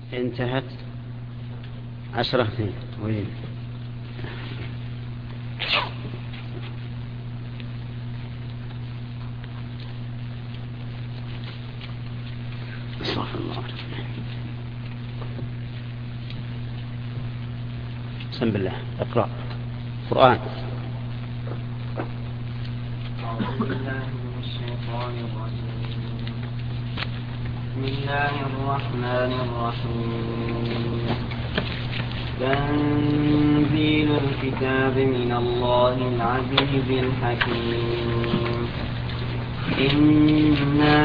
انتهت 10 وين استغفر الله. بسم الله. اقرأ قرآن. بسم الله الرحمن الرحيم. تنزيل الكتاب من الله العزيز الحكيم. إنا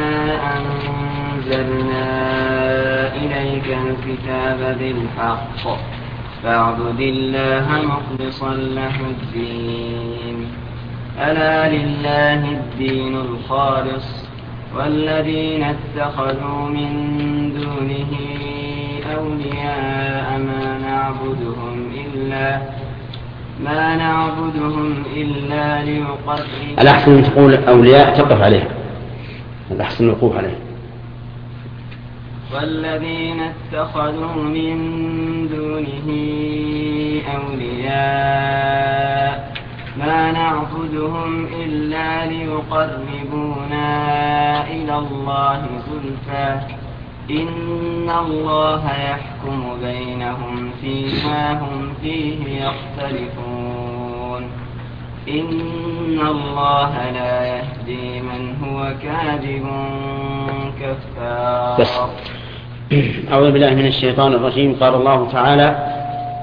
أنزلنا إليك الكتاب بالحق فاعبد الله مخلصا له الدين. ألا لله الدين الخالص والذين اتخذوا من دونه أولياء ما نعبدهم إلا ليقربوا. الأحسن أن تقول أولياء تقف عليه، الأحسن الوقوف عليه. والذين اتخذوا من دونه أولياء ما نعبدهم إلا ليقربونا إلى الله زلفى إن الله يحكم بينهم فيما هم فيه يختلفون. إن الله لا يهدي من هو كاذب كفار. أعوذ بالله من الشيطان الرجيم. قال الله تعالى: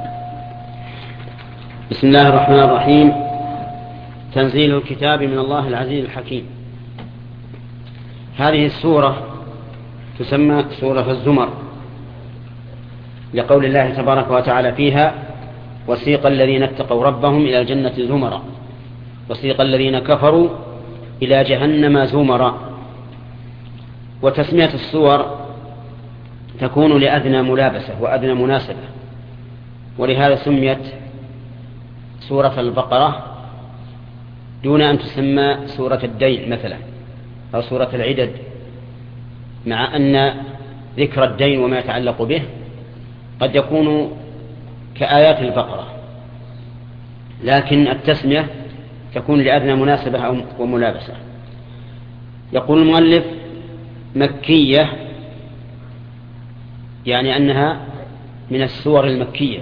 بسم الله الرحمن الرحيم. تنزيل الكتاب من الله العزيز الحكيم. هذه السورة تسمى سورة الزمر، لقول الله تبارك وتعالى فيها: وسيق الذين اتقوا ربهم إلى الجنة زمرا وسيق الذين كفروا إلى جهنم زمرا. وتسمية السور تكون لأدنى ملابسة وأدنى مناسبة، ولهذا سميت سورة البقرة دون أن تسمى سورة الدين مثلا أو سورة العدد، مع أن ذكر الدين وما يتعلق به قد يكون كآيات البقرة، لكن التسمية تكون لأدنى مناسبة وملابسة. يقول المؤلف: مكية، يعني أنها من السور المكية.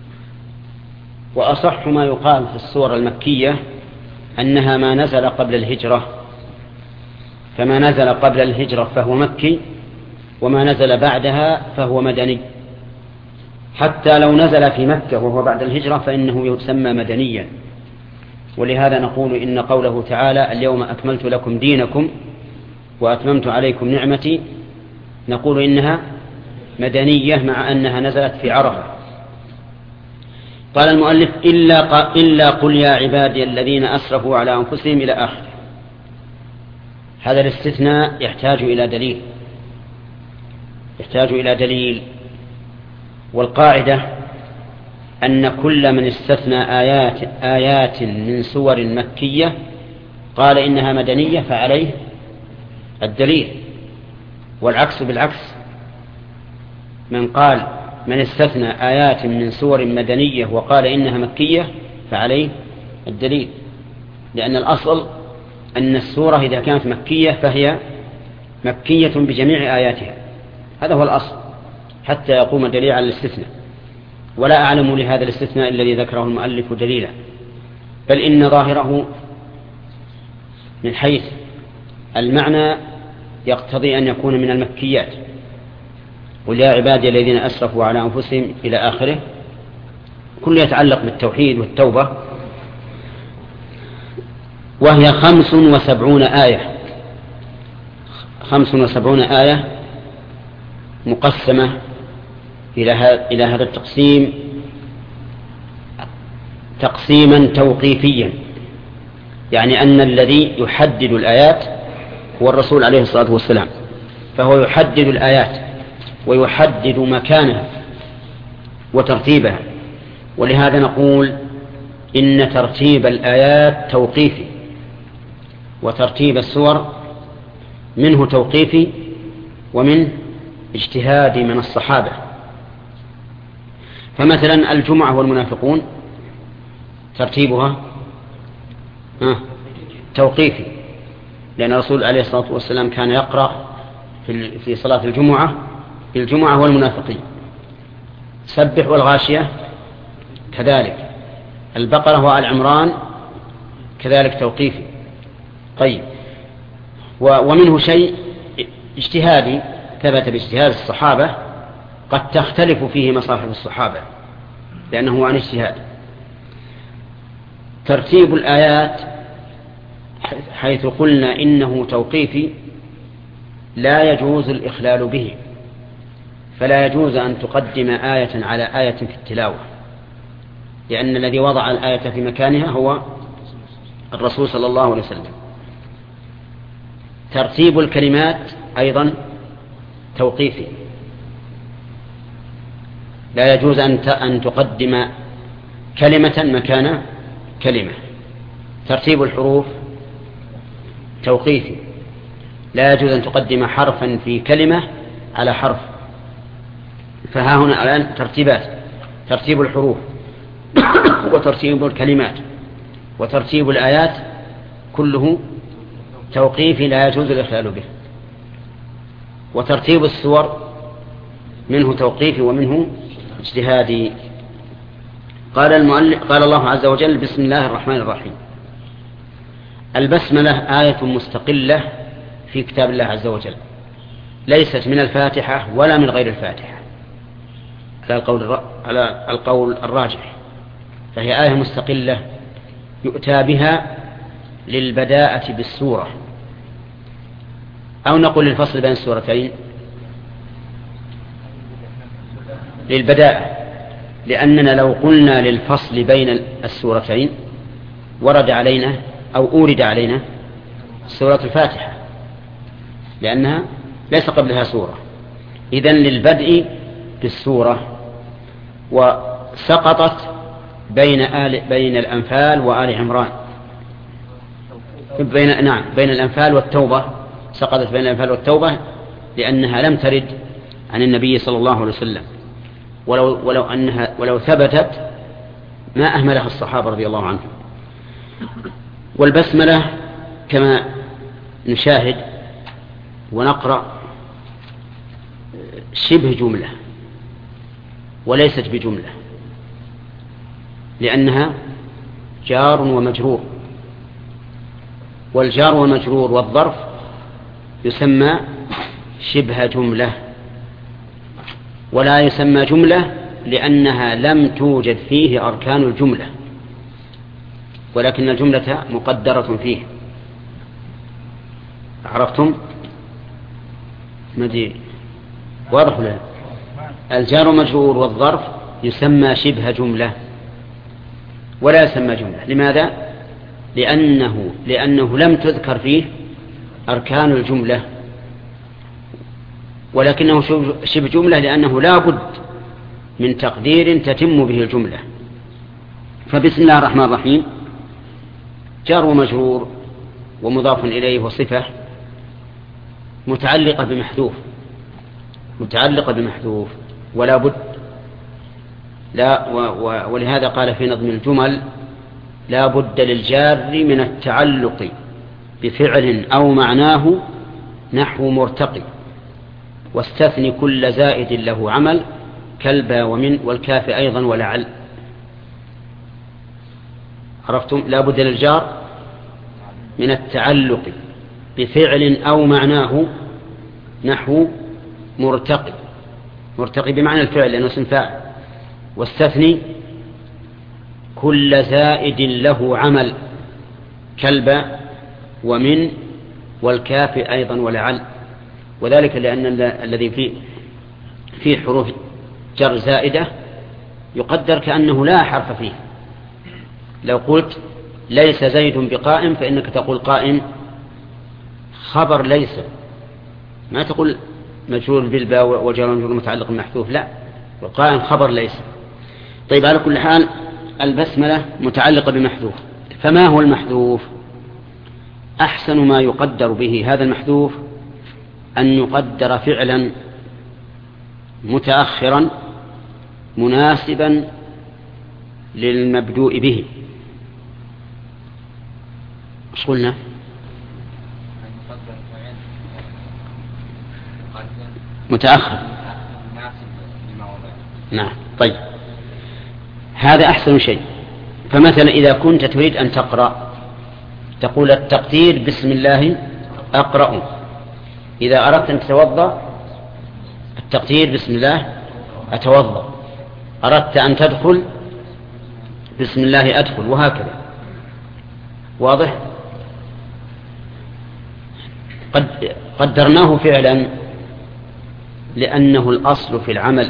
وأصح ما يقال في السور المكية أنها ما نزل قبل الهجرة، فما نزل قبل الهجرة فهو مكي، وما نزل بعدها فهو مدني. حتى لو نزل في مكة وهو بعد الهجرة فإنه يسمى مدنيا. ولهذا نقول إن قوله تعالى: اليوم أكملت لكم دينكم وأتممت عليكم نعمتي، نقول إنها مدنية مع أنها نزلت في عرفة. قال المؤلف: إلا قل يا عبادي الذين أسرفوا على أنفسهم إلى آخر. هذا الاستثناء يحتاج إلى دليل. والقاعدة أن كل من استثنى آيات من سور مكية قال إنها مدنية فعليه الدليل، والعكس بالعكس. من استثنى آيات من سور مدنية وقال إنها مكية فعليه الدليل، لأن الأصل أن السورة إذا كانت مكية فهي مكية بجميع آياتها، هذا هو الأصل، حتى يقوم الدليل على الاستثناء. ولا أعلم لهذا الاستثناء الذي ذكره المؤلف دليلا، بل إن ظاهره من حيث المعنى يقتضي أن يكون من المكيات. قل يا عبادي الذين أسرفوا على أنفسهم إلى آخره، كل يتعلق بالتوحيد والتوبة. وهي 75 آية، 75 آية مقسمة إلى هذا التقسيم تقسيما توقيفيا، يعني أن الذي يحدد الآيات هو الرسول عليه الصلاة والسلام، فهو يحدد الآيات ويحدد مكانها وترتيبها. ولهذا نقول إن ترتيب الآيات توقيفي، وترتيب السور منه توقيفي ومنه اجتهادي من الصحابة. فمثلا الجمعة والمنافقون ترتيبها توقيفي، لأن الرسول عليه الصلاة والسلام كان يقرأ في صلاة الجمعة بالجمعة والمنافقين، سبح والغاشية كذلك، البقرة وآل عمران كذلك توقيفي. طيب، ومنه شيء اجتهادي ثبت باجتهاد الصحابة قد تختلف فيه مصاحف الصحابة لأنه عن اجتهاد. ترتيب الآيات حيث قلنا إنه توقيفي لا يجوز الإخلال به، فلا يجوز أن تقدم آية على آية في التلاوة، لأن الذي وضع الآية في مكانها هو الرسول صلى الله عليه وسلم. ترتيب الكلمات أيضا توقيفي، لا يجوز أن تقدم كلمة مكان كلمة. ترتيب الحروف توقيفي، لا يجوز أن تقدم حرفا في كلمة على حرف. فها هنا الآن ترتيبات: ترتيب الحروف وترتيب الكلمات وترتيب الآيات كله توقيفي لا يجوز الإخلال به. وترتيب السور منه توقيفي ومنه اجتهادي. قال الله عز وجل: بسم الله الرحمن الرحيم. البسملة آية مستقلة في كتاب الله عز وجل، ليست من الفاتحة ولا من غير الفاتحة على القول الراجح، فهي آية مستقلة يؤتى بها للبداءة بالسورة، أو نقول للفصل بين السورتين للبداءة، لأننا لو قلنا للفصل بين السورتين ورد علينا أو أورد علينا سورة الفاتحة لأنها ليس قبلها سورة، إذن للبدء بالسورة. وسقطت بين الأنفال وآل عمران، بين الأنفال والتوبة، سقطت بين الأنفال والتوبة لأنها لم ترد عن النبي صلى الله عليه وسلم، ولو ثبتت ما أهملها الصحابة رضي الله عنهم. والبسملة كما نشاهد ونقرأ شبه جملة وليست بجملة، لأنها جار ومجرور، والجار والمجرور والظرف يسمى شبه جملة، ولا يسمى جملة لأنها لم توجد فيه أركان الجملة، ولكن الجملة مقدرة فيه. عرفتم؟ مدي واضح له؟ الجار والمجرور والظرف يسمى شبه جملة ولا يسمى جملة. لماذا؟ لأنه لم تذكر فيه أركان الجملة، ولكنه شبه جملة لأنه لا بد من تقدير تتم به الجملة. فبسم الله الرحمن الرحيم جار ومجرور ومضاف إليه وصفة متعلقة بمحذوف ولا بد ولهذا قال في نظم الجمل: لا بد للجار من التعلق بفعل أو معناه نحو مرتقي، واستثني كل زائد له عمل كالبا ومن والكاف أيضا ولعل. عرفتم؟ لا بد للجار من التعلق بفعل أو معناه نحو مرتقي بمعنى الفعل لأنه اسم فاعل، واستثني كل زائد له عمل كالبا ومن والكاف أيضا ولعل. وذلك لأن الذي فيه حروف جر زائدة يقدر كأنه لا حرف فيه. لو قلت ليس زيد بقائم فإنك تقول قائم خبر ليس، ما تقول مجرور بالباء وجر ومجرور متعلق بالمحذوف، لا، القائم خبر ليس. طيب، على كل حال البسملة متعلقة بمحذوف. فما هو المحذوف؟ أحسن ما يقدر به هذا المحذوف أن يقدر فعلا متأخرا مناسبا للمبدوء به. ايش قلنا؟ متأخر. نعم. طيب هذا أحسن شيء. فمثلا إذا كنت تريد أن تقرأ تقول التقدير بسم الله أقرأ. إذا أردت أن تتوضأ التقدير بسم الله أتوضأ. أردت أن تدخل بسم الله أدخل، وهكذا. واضح؟ قدرناه فعلا لأنه الأصل في العمل.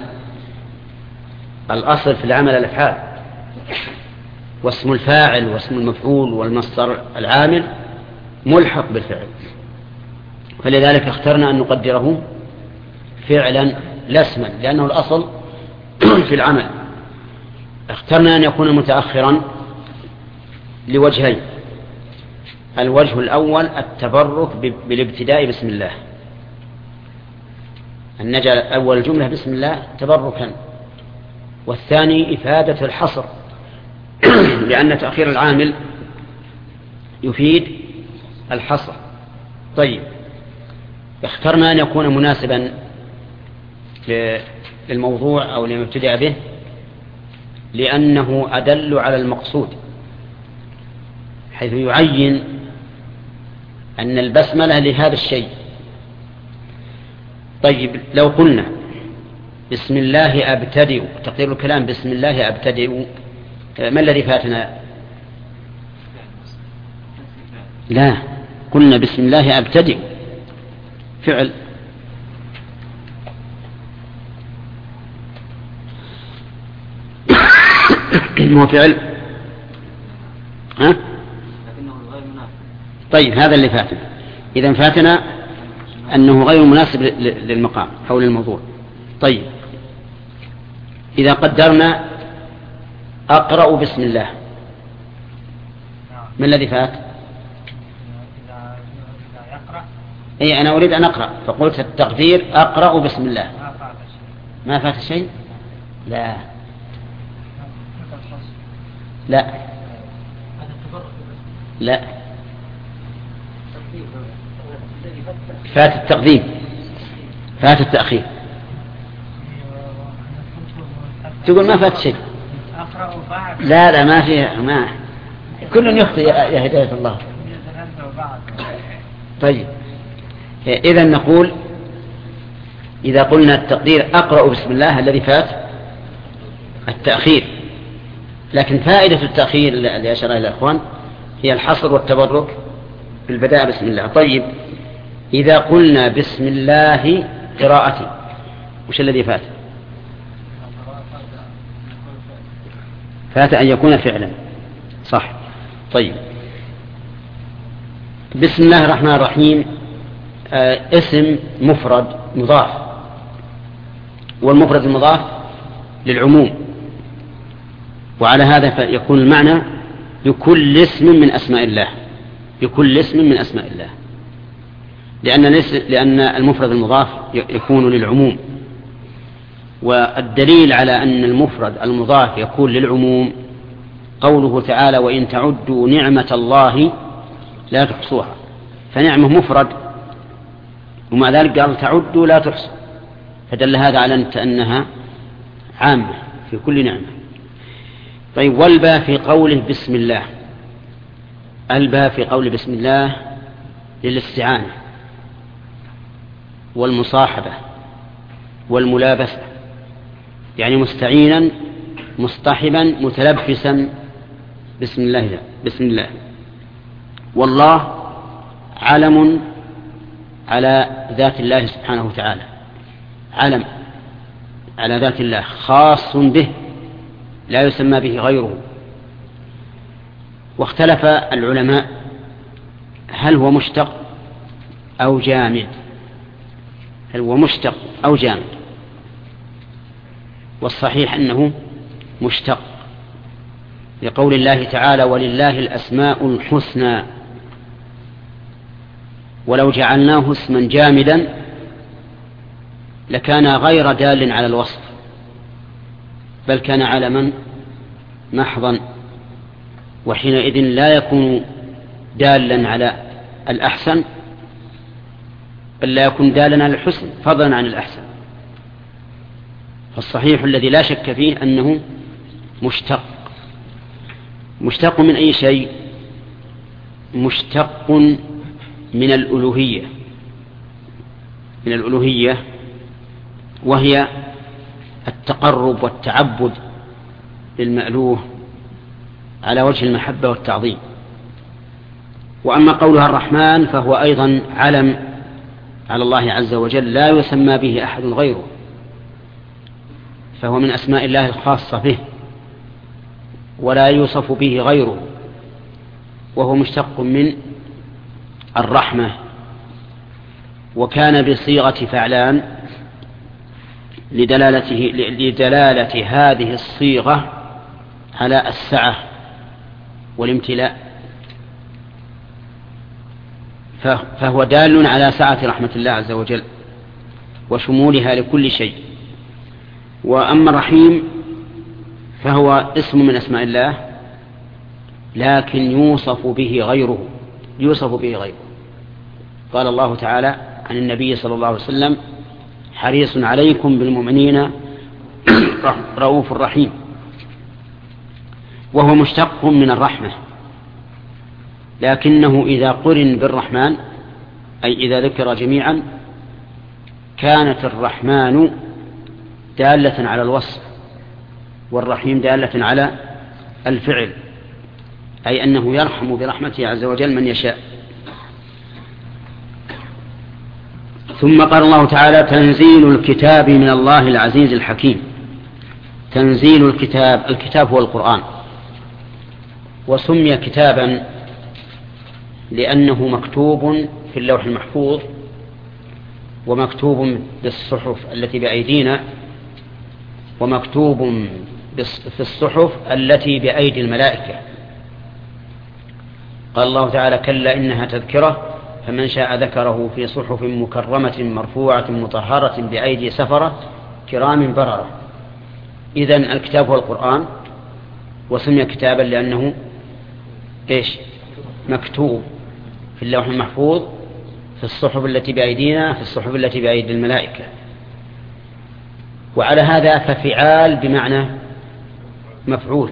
الأصل في العمل الأفعال، واسم الفاعل واسم المفعول والمصدر العامل ملحق بالفعل، فلذلك اخترنا أن نقدره فعلا لا اسما، لأنه الأصل في العمل. اخترنا أن يكون متأخرا لوجهين. الوجه الأول التبرك بالابتداء بسم الله، أن نجعل أول الجملة بسم الله تبركا. والثاني إفادة الحصر لأن تأخير العامل يفيد الحصر. طيب اخترنا أن يكون مناسبا للموضوع أو لما ابتدأ به لأنه أدل على المقصود، حيث يعين أن البسملة لهذا الشيء. طيب لو قلنا بسم الله أبتدئ، تقدير الكلام بسم الله أبتدئ، ما الذي فاتنا؟ لا، قلنا بسم الله أبتدئ فعل. هو فعل ها؟ طيب هذا اللي فاتنا. إذن فاتنا أنه غير مناسب للمقام أو للموضوع. طيب إذا قدرنا أقرأ بسم الله، ما الذي فات؟ أي أنا أريد أن أقرأ، فقلت التقدير أقرأ بسم الله. ما فات شيء؟ لا لا لا، فات التقديم، فات التأخير. تقول ما فات شيء. لا لا، ما فيها، ما كل يخطئ يا هداية الله. طيب إذا نقول إذا قلنا التقدير أقرأ بسم الله الذي فات التأخير، لكن فائدة التأخير اللي أشار إلى الأخوان هي الحصر والتبرك بالبداء بسم الله. طيب إذا قلنا بسم الله قراءتي، وش الذي فات؟ فات أن يكون فعلا، صح. طيب بسم الله الرحمن الرحيم اسم مفرد مضاف، والمفرد المضاف للعموم، وعلى هذا فيكون المعنى بكل اسم من أسماء الله، بكل اسم من أسماء الله، لأن المفرد المضاف يكون للعموم. والدليل على أن المفرد المضاف يكون للعموم قوله تعالى وإن تعدوا نعمة الله لا تحصوها، فنعمة مفرد ومع ذلك قال تعدوا لا تحصوا، فدل هذا على أنها عامة في كل نعمة. طيب والباء في قوله بسم الله، الباء في قوله بسم الله للاستعانة والمصاحبة والملابسة، يعني مستعينا مصطحبا متلبسا بسم الله. بسم الله. والله علم على ذات الله سبحانه وتعالى، علم على ذات الله خاص به لا يسمى به غيره. واختلف العلماء هل هو مشتق أو جامد، هل هو مشتق أو جامد، والصحيح أنه مشتق لقول الله تعالى ولله الأسماء الحسنى، ولو جعلناه اسما جامدا لكان غير دال على الوصف، بل كان علما محضا، وحينئذ لا يكون دالا على الأحسن، بل لا يكون دالا على الحسن فضلا عن الأحسن. فالصحيح الذي لا شك فيه أنه مشتق من أي شيء؟ مشتق من الألوهية، وهي التقرب والتعبد للمألوه على وجه المحبة والتعظيم. وأما قولها الرحمن فهو أيضا علم على الله عز وجل لا يسمى به أحد غيره، فهو من أسماء الله الخاصة به ولا يوصف به غيره، وهو مشتق من الرحمة، وكان بصيغة فعلان لدلالة هذه الصيغة على السعة والامتلاء، فهو دال على سعة رحمة الله عز وجل وشمولها لكل شيء. وأما الرحيم فهو اسم من أسماء الله، لكن يوصف به غيره. قال الله تعالى عن النبي صلى الله عليه وسلم: حريص عليكم بالمؤمنين رؤوف رحيم، وهو مشتق من الرحمة، لكنه إذا قرن بالرحمن أي إذا ذكر جميعا كانت الرحمن دالة على الوصف والرحيم دالة على الفعل، أي أنه يرحم برحمته عز وجل من يشاء. ثم قال الله تعالى: تنزيل الكتاب من الله العزيز الحكيم. تنزيل الكتاب هو القرآن، وسمي كتابا لأنه مكتوب في اللوح المحفوظ ومكتوب بالصحف التي بأيدينا ومكتوب في الصحف التي بأيدي الملائكة. قال الله تعالى: كلا إنها تذكرة فمن شاء ذكره في صحف مكرمة مرفوعة مطهرة بأيدي سفرة كرام بررة. إذن الكتاب هو القرآن، وسمي كتابا لأنه مكتوب في اللوح المحفوظ في الصحف التي بأيدينا في الصحف التي بأيدي الملائكة. وعلى هذا ففعال بمعنى مفعول،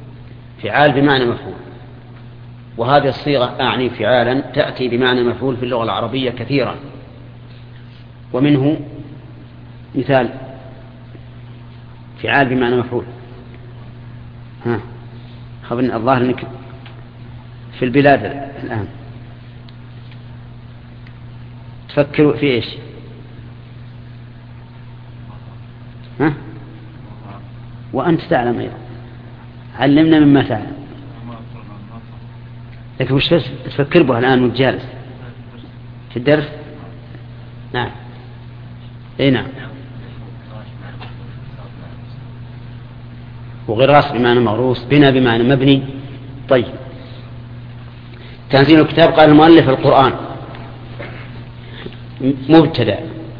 وهذه الصيغة أعني فعالا تأتي بمعنى مفعول في اللغة العربية كثيرا. ومنه مثال فعال بمعنى مفعول. خبرنا الظاهر أنك في البلاد الآن تفكروا في إيش؟ وأنت تعلم أيضا، علمنا مما تعلم، لكن وش تفكر به الآن وانت جالس في الدرس؟ نعم. نعم. وغراس بمعنى مغروس، بنا بمعنى مبني. طيب، تنزيل الكتاب قال المؤلف القرآن مبتدأ.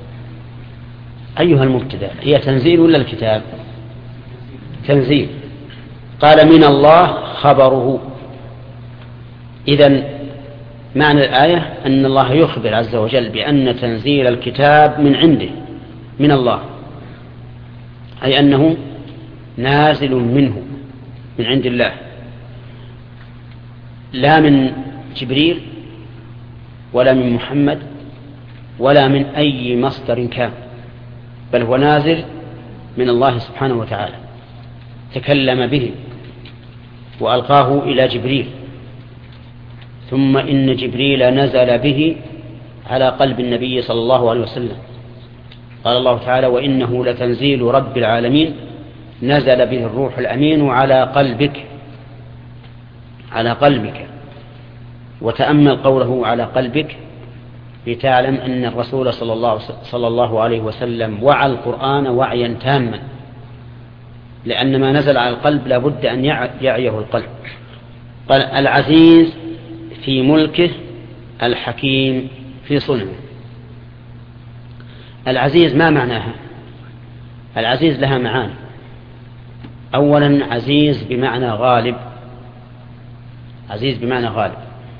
أيها المبتدأ، هي تنزيل ولا الكتاب؟ تنزيل. قال من الله خبره. إذن معنى الآية أن الله يخبر عز وجل بأن تنزيل الكتاب من عنده، من الله، أي أنه نازل منه، من عند الله، لا من جبريل ولا من محمد ولا من أي مصدر كان، بل هو نازل من الله سبحانه وتعالى. تكلم به وألقاه إلى جبريل، ثم إن جبريل نزل به على قلب النبي صلى الله عليه وسلم. قال الله تعالى: وإنه لتنزيل رب العالمين نزل به الروح الأمين على قلبك. وتأمل قوله على قلبك لتعلم أن الرسول صلى الله عليه وسلم وعى القرآن وعيا تاما، لأن ما نزل على القلب لابد أن يعيه القلب. قال: العزيز في ملكه الحكيم في صنعه. العزيز ما معناها؟ العزيز لها معاني. أولا عزيز بمعنى غالب، عزيز بمعنى غالب،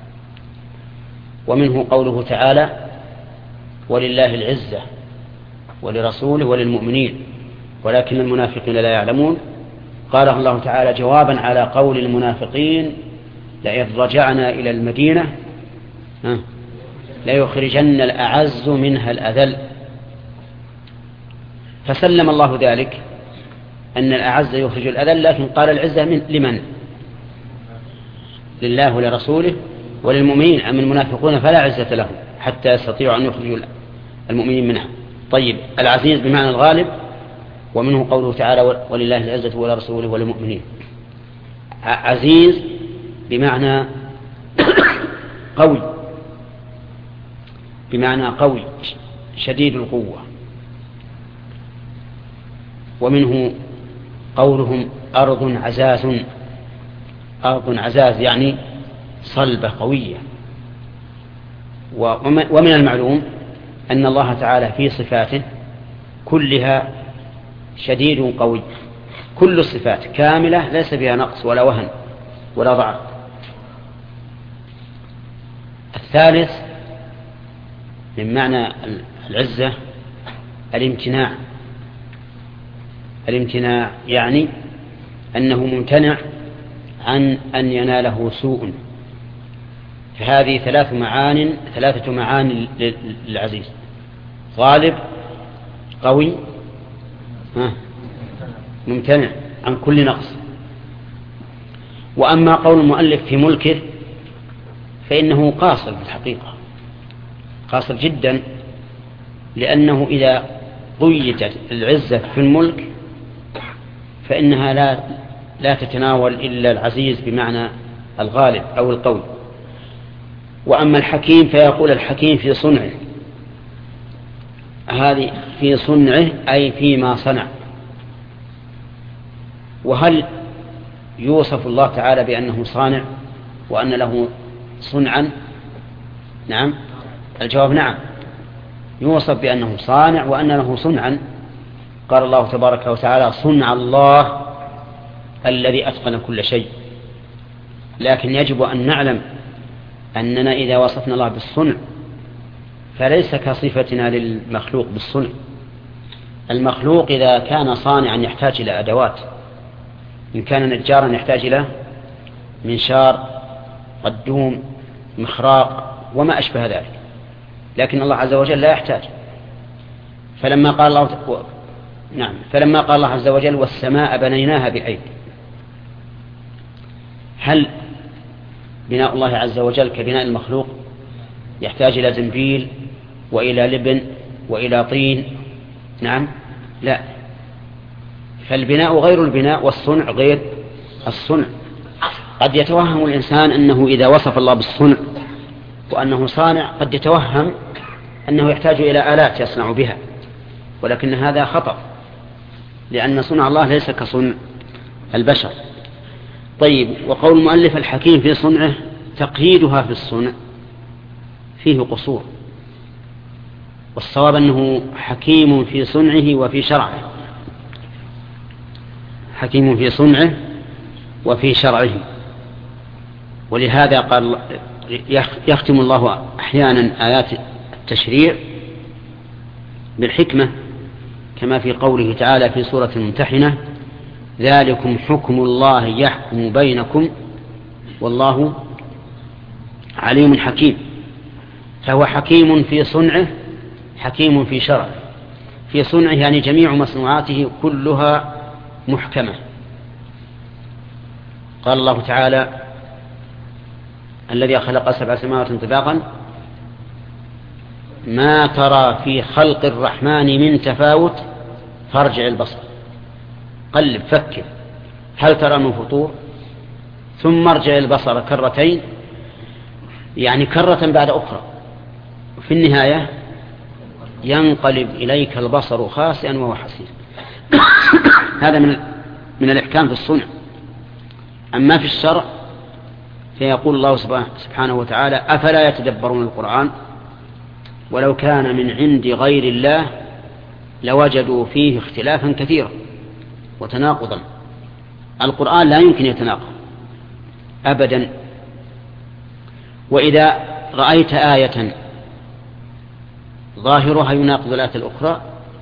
ومنه قوله تعالى ولله العزة ولرسوله وللمؤمنين ولكن المنافقين لا يعلمون. قاله الله تعالى جوابا على قول المنافقين لئن رجعنا إلى المدينة ليخرجن الأعز منها الأذل. فسلم الله ذلك أن الأعز يخرج الأذل، لكن قال العزة لمن؟ لله ولرسوله وللمؤمنين. أما المنافقون فلا عزة لهم حتى يستطيعوا أن يخرجوا المؤمنين منها. طيب العزيز بمعنى الغالب، ومنه قوله تعالى ولله العزة ولرسوله وللمؤمنين. عزيز بمعنى قوي، بمعنى قوي شديد القوة. ومنه قولهم أرض عزاز، أرض عزاز يعني صلبة قوية. ومن المعلوم أن الله تعالى في صفاته كلها شديد قوي، كل الصفات كاملة ليس فيها نقص ولا وهن ولا ضعف. الثالث من معنى العزة الامتناع. الامتناع يعني أنه ممتنع عن أن يناله سوء. فهذه ثلاثة معان للعزيز: غالب، قوي، ممتنع عن كل نقص. وأما قول المؤلف في ملكه فإنه قاصر في الحقيقة، قاصر جدا، لأنه إذا قيدت العزة في الملك فإنها لا تتناول إلا العزيز بمعنى الغالب أو القوي. وأما الحكيم فيقول الحكيم في صنعه، هذه في صنعه أي فيما صنع. وهل يوصف الله تعالى بأنه صانع وأن له صنعا؟ نعم، الجواب نعم، يوصف بأنه صانع وأن له صنعا. قال الله تبارك وتعالى صنع الله الذي أتقن كل شيء. لكن يجب أن نعلم أننا إذا وصفنا الله بالصنع فليس كصفتنا للمخلوق بالصنع. المخلوق إذا كان صانعا يحتاج إلى أدوات، إن كان نجارا يحتاج إلى منشار، قدوم، مخراق وما أشبه ذلك، لكن الله عز وجل لا يحتاج. فلما قال الله عز وجل والسماء بنيناها بأيد، هل بناء الله عز وجل كبناء المخلوق يحتاج إلى زنبيل وإلى لبن وإلى طين؟ نعم، لا. فالبناء غير البناء والصنع غير الصنع. قد يتوهم الإنسان أنه إذا وصف الله بالصنع وأنه صانع قد يتوهم أنه يحتاج إلى آلات يصنع بها، ولكن هذا خطأ، لأن صنع الله ليس كصنع البشر. طيب، وقول المؤلف الحكيم في صنعه، تقييدها في الصنع فيه قصور، والصواب أنه حكيم في صنعه وفي شرعه، حكيم في صنعه وفي شرعه. ولهذا قال يختم الله أحيانا آيات التشريع بالحكمة، كما في قوله تعالى في سورة الممتحنة ذلكم حكم الله يحكم بينكم والله عليم حكيم. فهو حكيم في صنعه، حكيم في شرعه. في صنعه يعني جميع مصنوعاته كلها محكمة. قال الله تعالى الذي خلق 7 سماوات طباقا ما ترى في خلق الرحمن من تفاوت فارجع البصر، قلب فكر هل ترى من فطور، ثم ارجع البصر كرتين، يعني كرة بعد أخرى، في النهاية ينقلب إليك البصر خاسئا وهو حسير. هذا من الإحكام في الصنع. أما في الشرع فيقول الله سبحانه وتعالى أفلا يتدبرون القرآن ولو كان من عند غير الله لوجدوا فيه اختلافا كثيرا وتناقضا. القرآن لا يمكن يتناقض أبدا. وإذا رأيت آية ظاهرها يناقض الآية الأخرى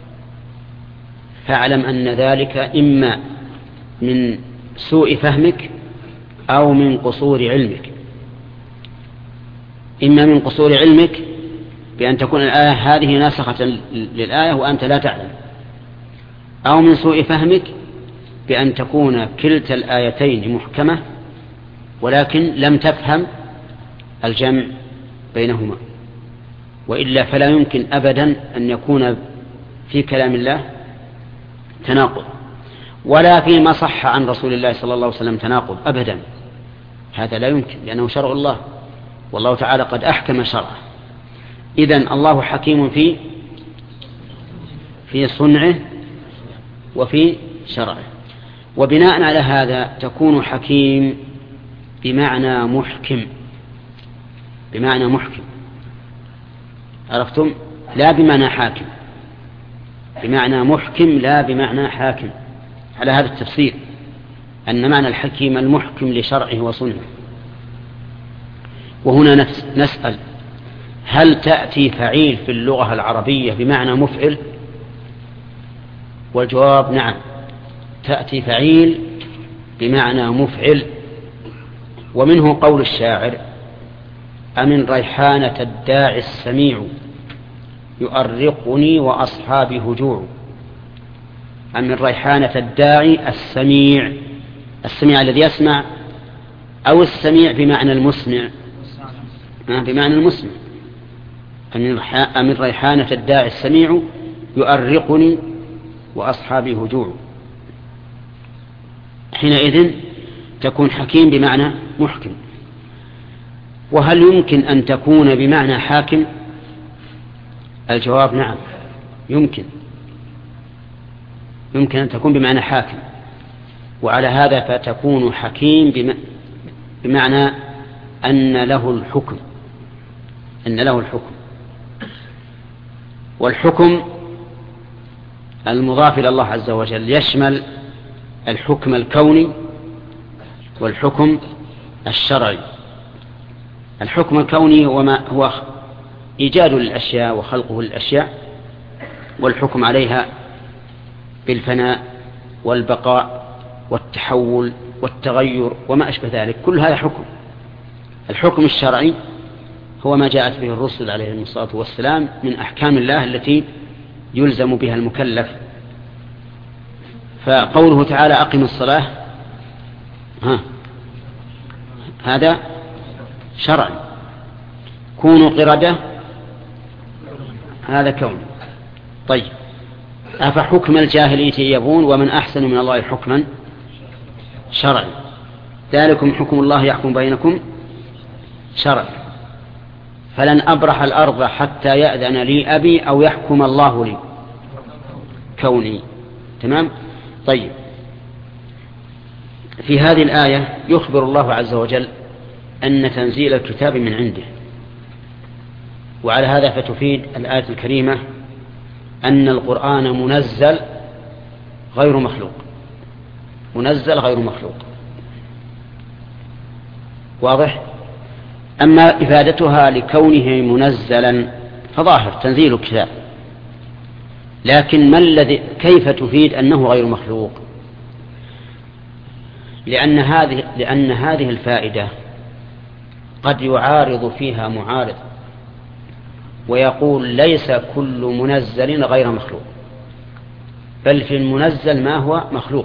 فاعلم أن ذلك إما من سوء فهمك أو من قصور علمك. إما من قصور علمك بأن تكون الآية هذه ناسخة للآية وأنت لا تعلم، أو من سوء فهمك بأن تكون كلتا الآيتين محكمة ولكن لم تفهم الجمع بينهما. وإلا فلا يمكن أبدا أن يكون في كلام الله تناقض، ولا فيما صح عن رسول الله صلى الله عليه وسلم تناقض أبدا. هذا لا يمكن، لأنه شرع الله، والله تعالى قد أحكم شرعه. إذن الله حكيم في صنعه وفي شرعه. وبناء على هذا تكون حكيم بمعنى محكم، بمعنى محكم، عرفتم؟ لا بمعنى حاكم، بمعنى محكم لا بمعنى حاكم، على هذا التفسير أن معنى الحكيم المحكم لشرعه وصنعه. وهنا نسأل: هل تأتي فعيل في اللغة العربية بمعنى مفعل؟ والجواب نعم، تأتي فعيل بمعنى مفعل. ومنه قول الشاعر: أمن ريحانة الداعي السميع يؤرقني وأصحابي هجوع. أمن ريحانة الداعي السميع، السميع الذي يسمع، أو السميع بمعنى المسمع؟ بمعنى المسمع. أمن ريحانة الداعي السميع يؤرقني وأصحابي هجوع. حينئذ تكون حكيم بمعنى محكم. وهل يمكن أن تكون بمعنى حاكم؟ الجواب نعم، يمكن أن تكون بمعنى حاكم. وعلى هذا فتكون حكيم بمعنى أن له الحكم، أن له الحكم. والحكم المضاف إلى الله عز وجل يشمل الحكم الكوني والحكم الشرعي. الحكم الكوني هو إيجاد الأشياء وخلقه للأشياء والحكم عليها بالفناء والبقاء والتحول والتغير وما أشبه ذلك، كل هذا حكم. الحكم الشرعي هو ما جاءت به الرسل عليهم الصلاة والسلام من أحكام الله التي يلزم بها المكلف. فقوله تعالى: أقم الصلاة، هذا شرعي. كونوا قردة، هذا كون. طيب، أفحكم الجاهلية يبغون ومن أحسن من الله حكما شرعي. ذلكم حكم الله يحكم بينكم شرعي. فلن أبرح الأرض حتى يأذن لي أبي أو يحكم الله لي كوني. تمام؟ طيب، في هذه الآية يخبر الله عز وجل أن تنزيل الكتاب من عنده. وعلى هذا فتفيد الآية الكريمة أن القرآن منزل غير مخلوق، منزل غير مخلوق. واضح؟ أما إفادتها لكونه منزلا فظاهر تنزيل الكتاب، لكن ما الذي كيف تفيد أنه غير مخلوق؟ لأن هذه الفائدة قد يعارض فيها معارض ويقول: ليس كل منزل غير مخلوق، بل في المنزل ما هو مخلوق.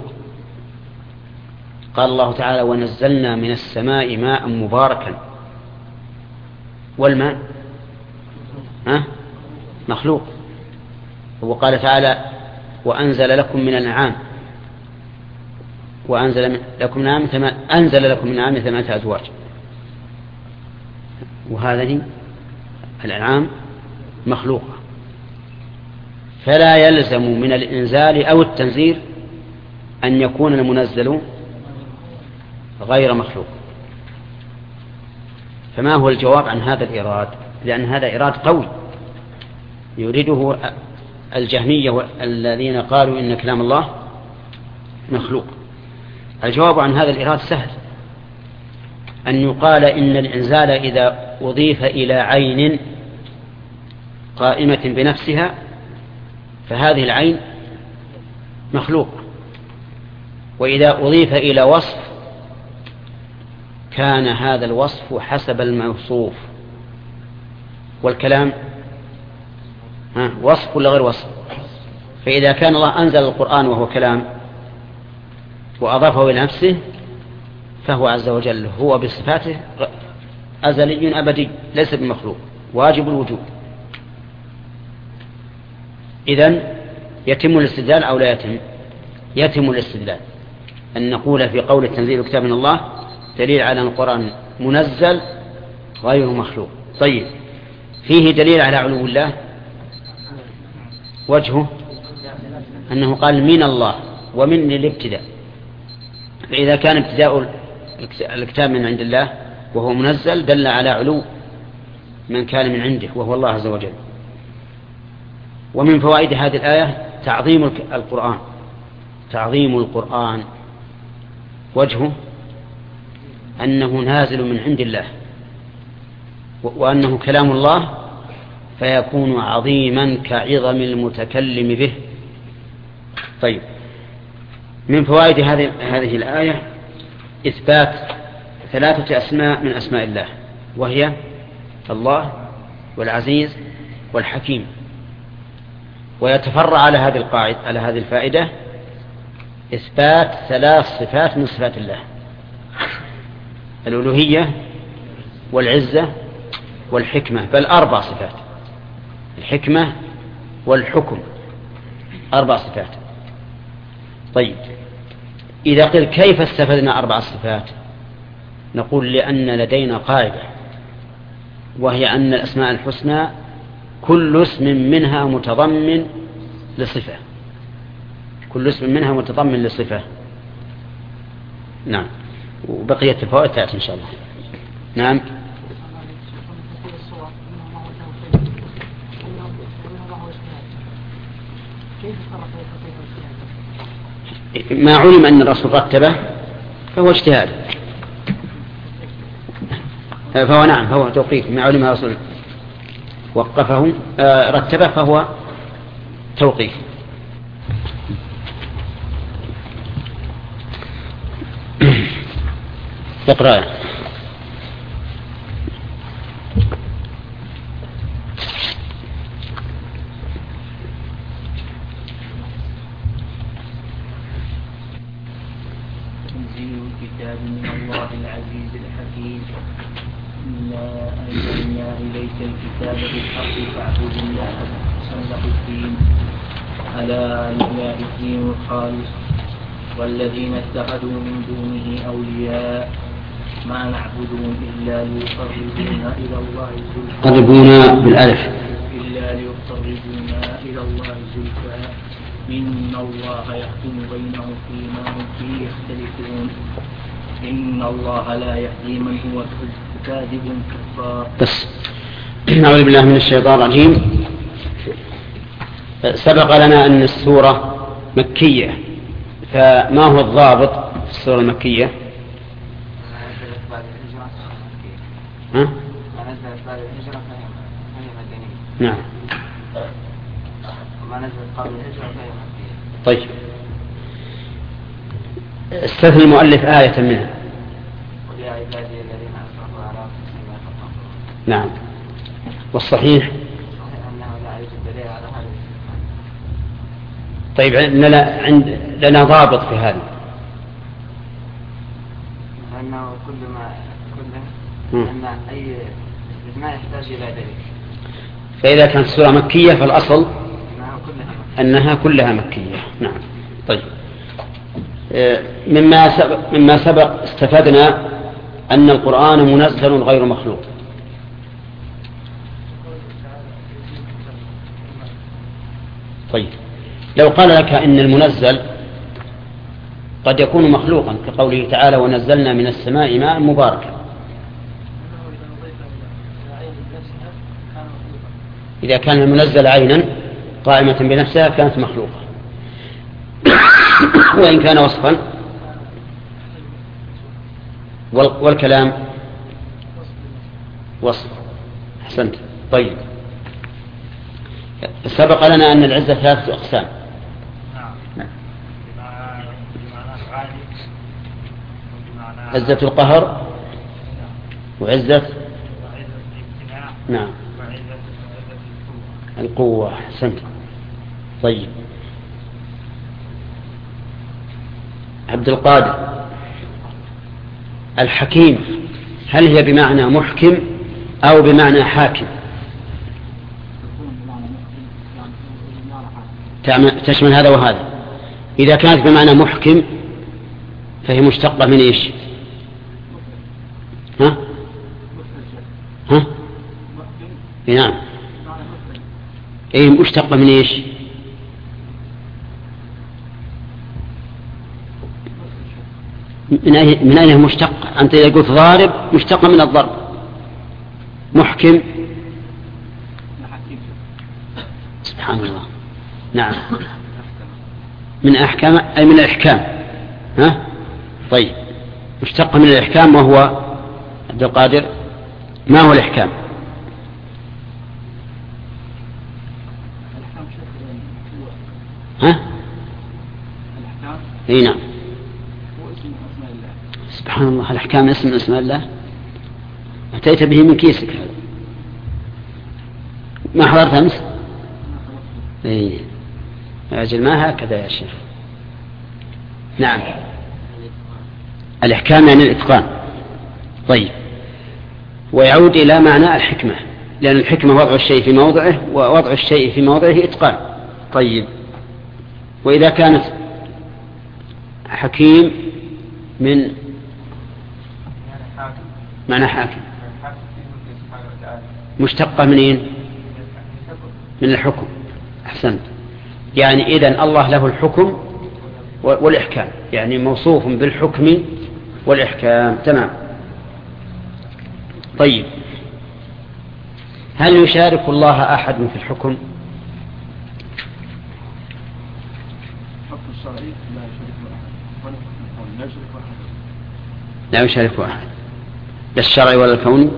قال الله تعالى: ونزلنا من السماء ماء مباركا. والماء مخلوق. وقال تعالى: وأنزل لكم من الأنعام أنزل لكم من الأنعام 8 أزواج. وهذه الأنعام مخلوقة، فلا يلزم من الإنزال أو التنزيل أن يكون المنزل غير مخلوق. فما هو الجواب عن هذا الإيراد؟ لأن هذا إيراد قوي يريده الجهمية الذين قالوا إن كلام الله مخلوق. الجواب عن هذا الإيراد سهل، أن يقال إن الإنزال إذا أضيف إلى عين قائمة بنفسها فهذه العين مخلوق، وإذا أضيف إلى وصف كان هذا الوصف حسب الموصوف. والكلام وصف ولا غير وصف؟ فإذا كان الله أنزل القرآن وهو كلام وأضافه إلى نفسه فهو عز وجل هو بصفاته أزلي أبدي ليس بمخلوق واجب الوجود. إذن يتم الاستدلال أو لا يتم؟ يتم الاستدلال أن نقول في قول التنزيل كتاب من الله دليل على أن القرآن منزل غير مخلوق. طيب، فيه دليل على علو الله، وجهه أنه قال من الله ومن للابتداء، فإذا كان ابتداء الكتاب من عند الله وهو منزل دل على علو من كان من عنده وهو الله عز وجل. ومن فوائد هذه الآية تعظيم القرآن، وجهه أنه نازل من عند الله وأنه كلام الله فيكون عظيما كعظم المتكلم به. طيب، من فوائد هذه الآية إثبات 3 أسماء من أسماء الله، وهي الله والعزيز والحكيم. ويتفرع على هذه القاعدة، على هذه الفائدة، إثبات 3 صفات من صفات الله: الألوهية والعزة والحكمة، بل 4 صفات: الحكمة والحكم، 4 صفات. طيب، إذا قل كيف استفدنا 4 صفات؟ نقول لأن لدينا قاعدة، وهي أن الأسماء الحسنى كل اسم منها متضمن لصفة، كل اسم منها متضمن لصفة. نعم، وبقية الفوائد تأتي إن شاء الله. نعم. ما علم أن الرسول رتبه فهو اجتهاد، فهو نعم فهو توقيف. ما علم الرسول وقفه رتبه فهو توقيف. اقرأ. تنزيل الكتاب من الله العزيز الحكيم. إنا أنزلنا إليك الكتاب بالحق فاعبد الله مخلصا له الدين، ألا لله الدين الخالص، والذين اتخذوا من دونه أولياء ما نعبدهم إلا ليقربونا إلى الله زلفى، قربونا بالألف، إلا ليقربونا إلى الله زلفى إن الله يحكم بينهم فيما هم فيه يختلفون، إن الله لا يهدي من هو كاذب كفار. بس نعوذ بالله من الشيطان الرجيم. سبق لنا أن السورة مكية، فما هو الضابط في السورة المكية؟ ها؟ نعم. طيب، استثنى المؤلف آية منها. نعم، والصحيح طيب لنا ضابط في هذا، أنه أن أي ما يحتاج إلى دليل. فإذا كانت السورة مكية فالأصل أنها كلها مكية. نعم. طيب، مما سبق استفدنا أن القرآن منزل غير مخلوق. طيب، لو قال لك إن المنزل قد يكون مخلوقا كقوله تعالى ونزلنا من السماء ماء مباركا، إذا كان المنزل عينا قائمة بنفسها كانت مخلوقة. وإن كان وصفا والكلام وصف. أحسنت. طيب، سبق لنا أن العزة 3 أقسام. عزة القهر وعزة نعم القوة. أحسنت. طيب، عبد القادر، الحكيم هل هي بمعنى محكم أو بمعنى حاكم؟ تشمل هذا وهذا. إذا كانت بمعنى محكم فهي مشتقة من إيش؟ ها؟ نعم. مشتقة من إيش؟ من أين مشتقة؟ أنت إذا قلت ضارب مشتقة من الضرب. محكم سبحان الله. نعم، من أحكام أي من الإحكام. ها؟ طيب، مشتقة من الإحكام. وهو عبد القادر ما هو الإحكام؟ ها؟ اي نعم. سبحان الله، الأحكام اسم من أسماء الله. أتيت به من كيسك هذا. ما حضرت أمس؟ اي أجل، ما هكذا يا شيخ. نعم، الإحكام يعني الإتقان. طيب، ويعود إلى معنى الحكمة، لأن الحكمة وضع الشيء في موضعه، ووضع الشيء في موضعه إتقان. طيب، وإذا كانت حكيم من معنى حاكم مشتقة منين؟ من الحكم. أحسنت. يعني إذن الله له الحكم والإحكام، يعني موصوف بالحكم والإحكام. تمام. طيب، هل يشارك الله أحد في الحكم؟ لا يشارك أحد، لا الشرع ولا الكون.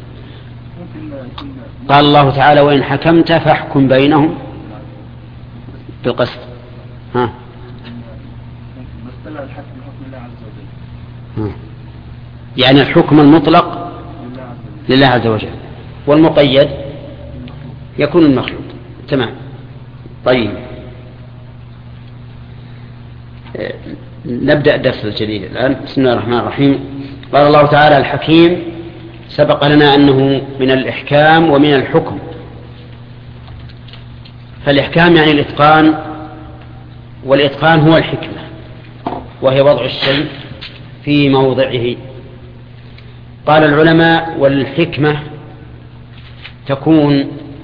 قال الله تعالى: وإن حكمت فاحكم بينهم بالقسط. ها؟ يعني الحكم المطلق لله عز وجل، والمقيد يكون المخلوق. تمام. طيب، نبدأ الدرس الجديد الآن. بسم الله الرحمن الرحيم. قال الله تعالى: الحكيم سبق لنا أنه من الإحكام ومن الحكم. فالإحكام يعني الإتقان، والإتقان هو الحكمة، وهي وضع الشيء في موضعه. قال العلماء: والحكمة تكون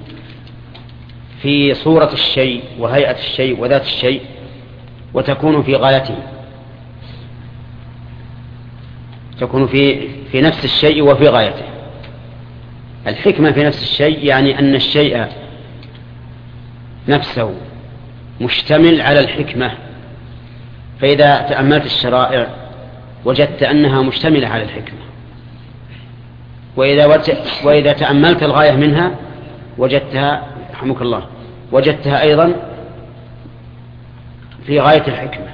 في صورة الشيء وهيئة الشيء وذات الشيء، وتكون في غايته، تكون في نفس الشيء وفي غايته. الحكمة في نفس الشيء يعني أن الشيء نفسه مشتمل على الحكمة. فإذا تأملت الشرائع وجدت أنها مشتملة على الحكمة، وإذا تأملت الغاية منها وجدتها، رحمك الله، وجدتها أيضا في غاية الحكمة.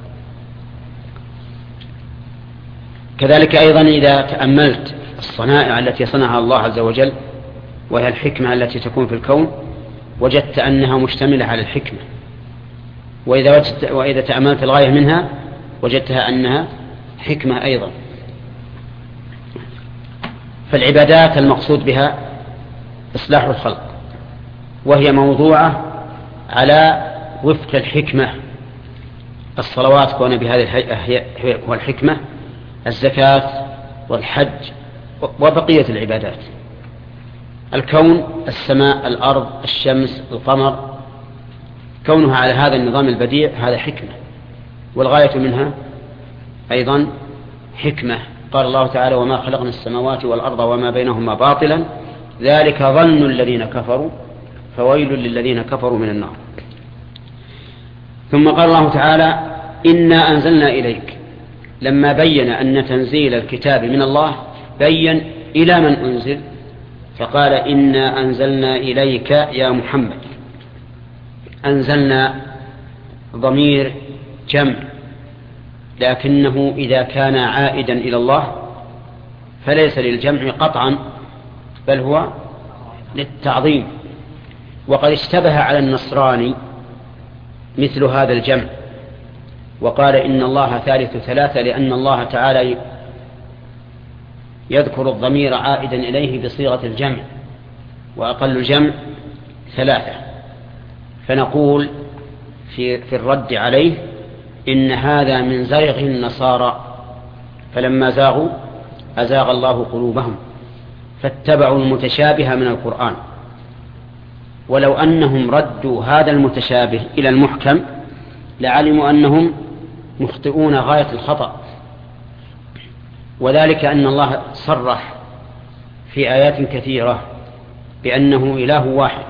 كذلك أيضا إذا تأملت الصنائع التي صنعها الله عز وجل، وهي الحكمة التي تكون في الكون، وجدت أنها مشتملة على الحكمة. وإذا تأملت الغاية منها وجدتها أنها حكمة أيضا. فالعبادات المقصود بها إصلاح الخلق، وهي موضوعة على وفق الحكمة. الصلوات كون بهذه الهيئة والحكمة، الزكاة والحج وبقية العبادات. الكون، السماء، الأرض، الشمس، القمر، كونها على هذا النظام البديع هذا حكمة، والغاية منها أيضا حكمة. قال الله تعالى: وما خلقنا السماوات والأرض وما بينهما باطلا ذلك ظن الذين كفروا فويل للذين كفروا من النار. ثم قال الله تعالى إنا أنزلنا إليك، لما بين أن تنزيل الكتاب من الله بين إلى من أنزل، فقال إنا أنزلنا إليك يا محمد. أنزلنا ضمير جمع، لكنه إذا كان عائدا إلى الله فليس للجمع قطعا، بل هو للتعظيم. وقد اشتبه على النصراني مثل هذا الجمع، وقال إن الله ثالث ثلاثة، لأن الله تعالى يذكر الضمير عائدا إليه بصيغة الجمع، وأقل الجمع ثلاثة. فنقول في الرد عليه إن هذا من زيغ النصارى، فلما زاغوا أزاغ الله قلوبهم فاتبعوا المتشابه من القرآن. ولو أنهم ردوا هذا المتشابه إلى المحكم لعلموا أنهم مخطئون غاية الخطأ، وذلك أن الله صرح في آيات كثيرة بأنه إله واحد،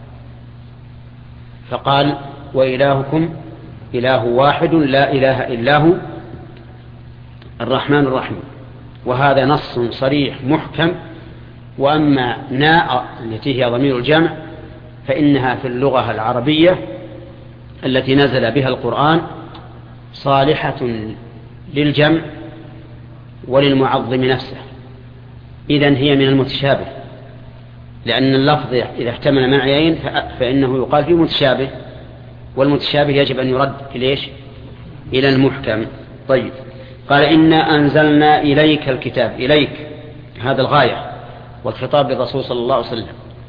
فقال وإلهكم إله واحد لا إله إلا هو الرحمن الرحيم، وهذا نص صريح محكم. وأما ناء التي هي ضمير الجمع فإنها في اللغة العربية التي نزل بها القرآن صالحة للجمع وللمعظم نفسه، إذن هي من المتشابه، لأن اللفظ إذا احتمل معنيين فإنه يقال فيه متشابه، والمتشابه يجب أن يرد إلى المحكم. طيب، قال إنا أنزلنا إليك الكتاب. إليك هذا الغاية، والخطاب للرسول صلى الله عليه وسلم.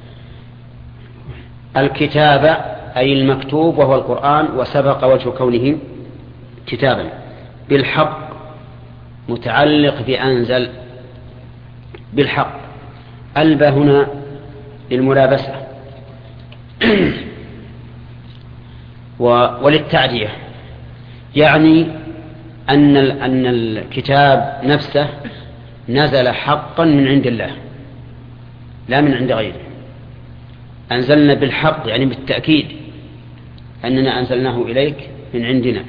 الكتاب أي المكتوب وهو القرآن، وسبق وجه كونه كتابا. بالحق متعلق بأنزل، بالحق. ألبى هنا للملابسة وللتعدية، يعني أن الكتاب نفسه نزل حقا من عند الله لا من عند غيره. أنزلنا بالحق يعني بالتأكيد أننا أنزلناه إليك من عندنا.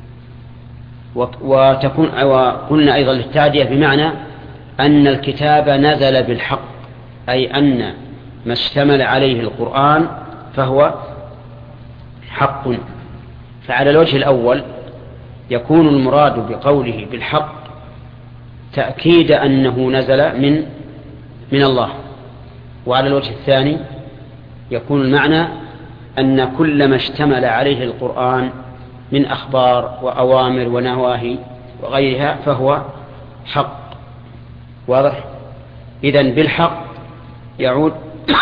وقلنا أيضا للتعدية بمعنى أن الكتاب نزل بالحق، أي أن ما اشتمل عليه القرآن فهو حق. فعلى الوجه الأول يكون المراد بقوله بالحق تأكيد أنه نزل من الله، وعلى الوجه الثاني يكون المعنى أن كل ما اشتمل عليه القرآن من أخبار وأوامر ونواهي وغيرها فهو حق. واضح؟ إذن بالحق يعود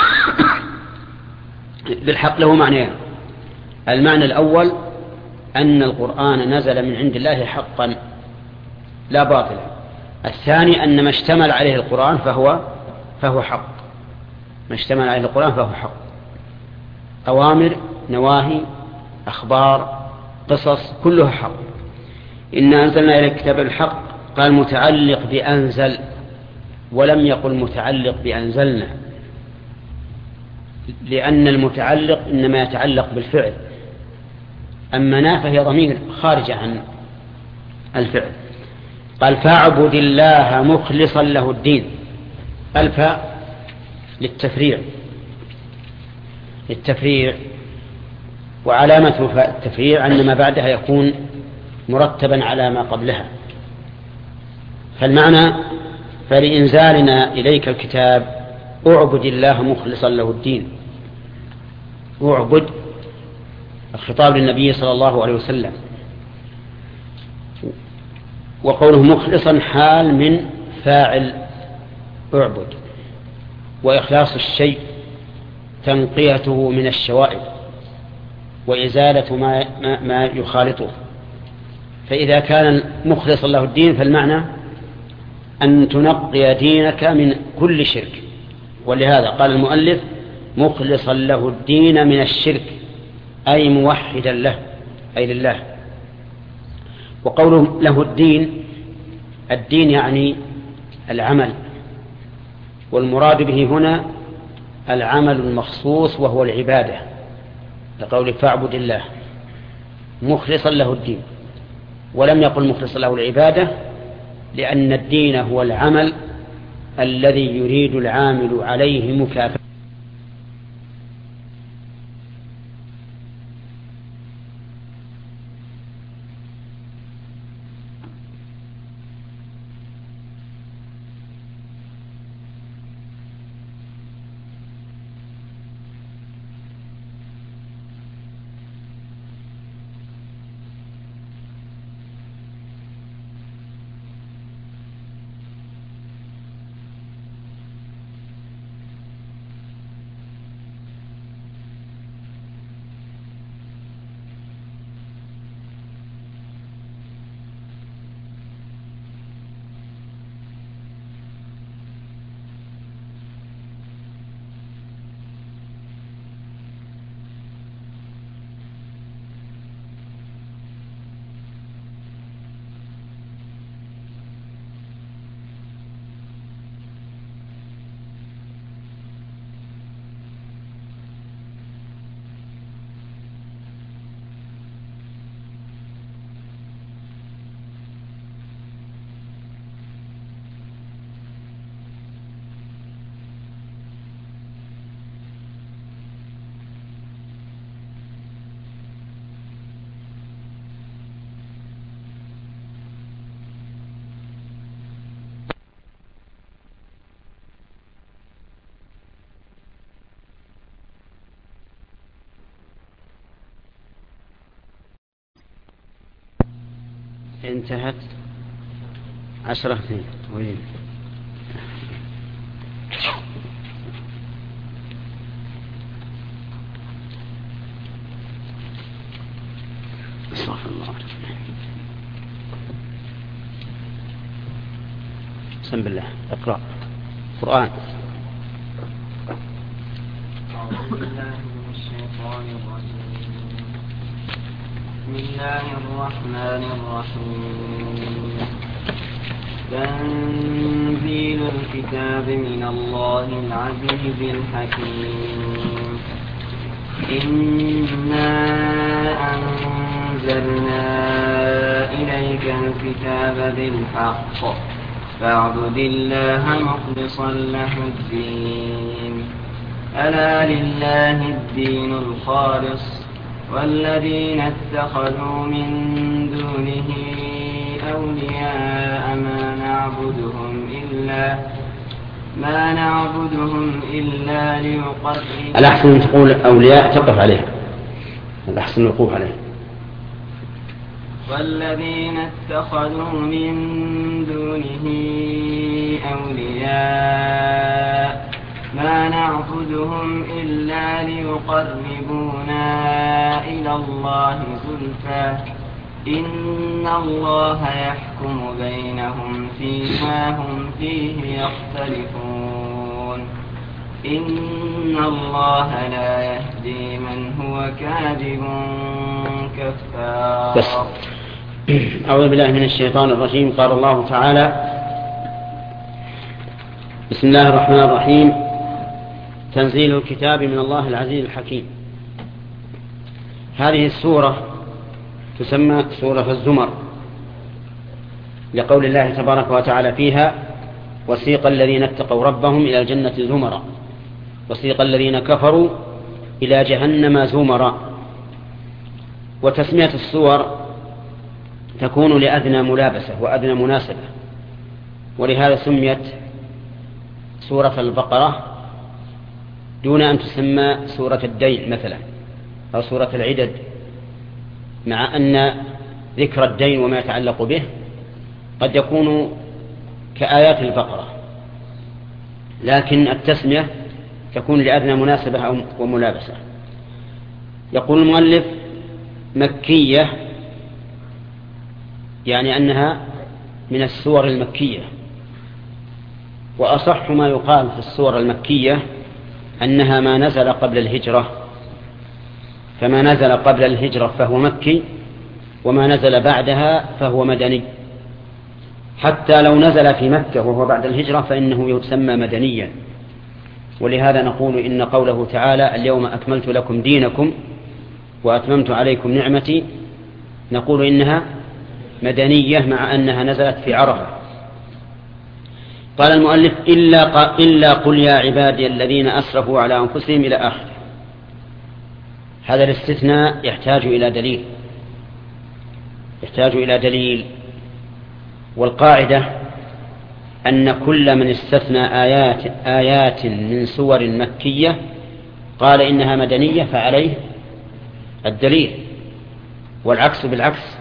بالحق له معنيان: المعنى الأول أن القرآن نزل من عند الله حقا لا باطلا، الثاني أن ما اشتمل عليه القرآن فهو حق. ما اشتمل عليه القرآن فهو حق، أوامر نواهي أخبار قصص كلها حق. إنا أنزلنا إليك الكتاب الحق، قال متعلق بأنزل، ولم يقل متعلق بأنزلنا، لأن المتعلق إنما يتعلق بالفعل، أما نا فهي ضمير خارج عن الفعل. قال فاعبد الله مخلصا له الدين. الفاء للتفريع، وعلامة فاء التفريع أن ما بعدها يكون مرتبا على ما قبلها. فالمعنى فلإنزالنا إليك الكتاب اعبد الله مخلصا له الدين. اعبد الخطاب للنبي صلى الله عليه وسلم، وقوله مخلصا حال من فاعل اعبد، وإخلاص الشيء تنقيته من الشوائب وإزالة ما يخالطه. فإذا كان مخلصا له الدين فالمعنى أن تنقي دينك من كل شرك، ولهذا قال المؤلف مخلصا له الدين من الشرك، أي موحدا له أي لله. وقوله له الدين يعني العمل، والمراد به هنا العمل المخصوص وهو العبادة، لقول فاعبد الله. مخلصا له الدين، ولم يقل مخلصا له العبادة، لأن الدين هو العمل الذي يريد العامل عليه مكافأة. انتهت 10:02. وين استغفر الله. بسم الله. اقرأ قرآن. أعوذ بالله من الشيطان الرجيم. بسم الله الرحمن الرحيم. تنزيل الكتاب من الله العزيز الحكيم. إنا أنزلنا إليك الكتاب بالحق فاعبد الله مخلصا له الدين. ألا لله الدين الخالص والذين اتخذوا من دونه أولياء ما نعبدهم إلا ليقربوا. الأحسن أن تقول أولياء تقف عليه، الأحسن الوقوف عليه. والذين اتخذوا من دونه أولياء ما نعبدهم إلا ليقربونا إلى الله زلفى إن الله يحكم بينهم فيما هم فيه يختلفون. إن الله لا يهدي من هو كاذب كفار. أعوذ بالله من الشيطان الرجيم. قال الله تعالى: بسم الله الرحمن الرحيم. تنزيل الكتاب من الله العزيز الحكيم. هذه السورة تسمى سورة الزمر، لقول الله تبارك وتعالى فيها: وسيق الذين اتقوا ربهم إلى الجنة زمرا وسيق الذين كفروا إلى جهنم زمرا. وتسمية السور تكون لأدنى ملابسة وأدنى مناسبة، ولهذا سميت سورة البقرة دون أن تسمى سورة الدين مثلا أو سورة العدد، مع أن ذكر الدين وما يتعلق به قد يكون كآيات البقرة، لكن التسمية تكون لأدنى مناسبة وملابسة. يقول المؤلف: مكية، يعني أنها من السور المكية. وأصح ما يقال في السور المكية أنها ما نزل قبل الهجرة، فما نزل قبل الهجرة فهو مكي، وما نزل بعدها فهو مدني. حتى لو نزل في مكة وهو بعد الهجرة فإنه يسمى مدنيا. ولهذا نقول إن قوله تعالى: اليوم أكملت لكم دينكم وأتممت عليكم نعمتي نقول إنها مدنية مع أنها نزلت في عرفة. قال المؤلف إلا قل يا عبادي الذين أسرفوا على أنفسهم إلى آخره. هذا الاستثناء يحتاج إلى دليل، والقاعدة أن كل من استثنى آيات من سور مكية قال إنها مدنية فعليه الدليل، والعكس بالعكس،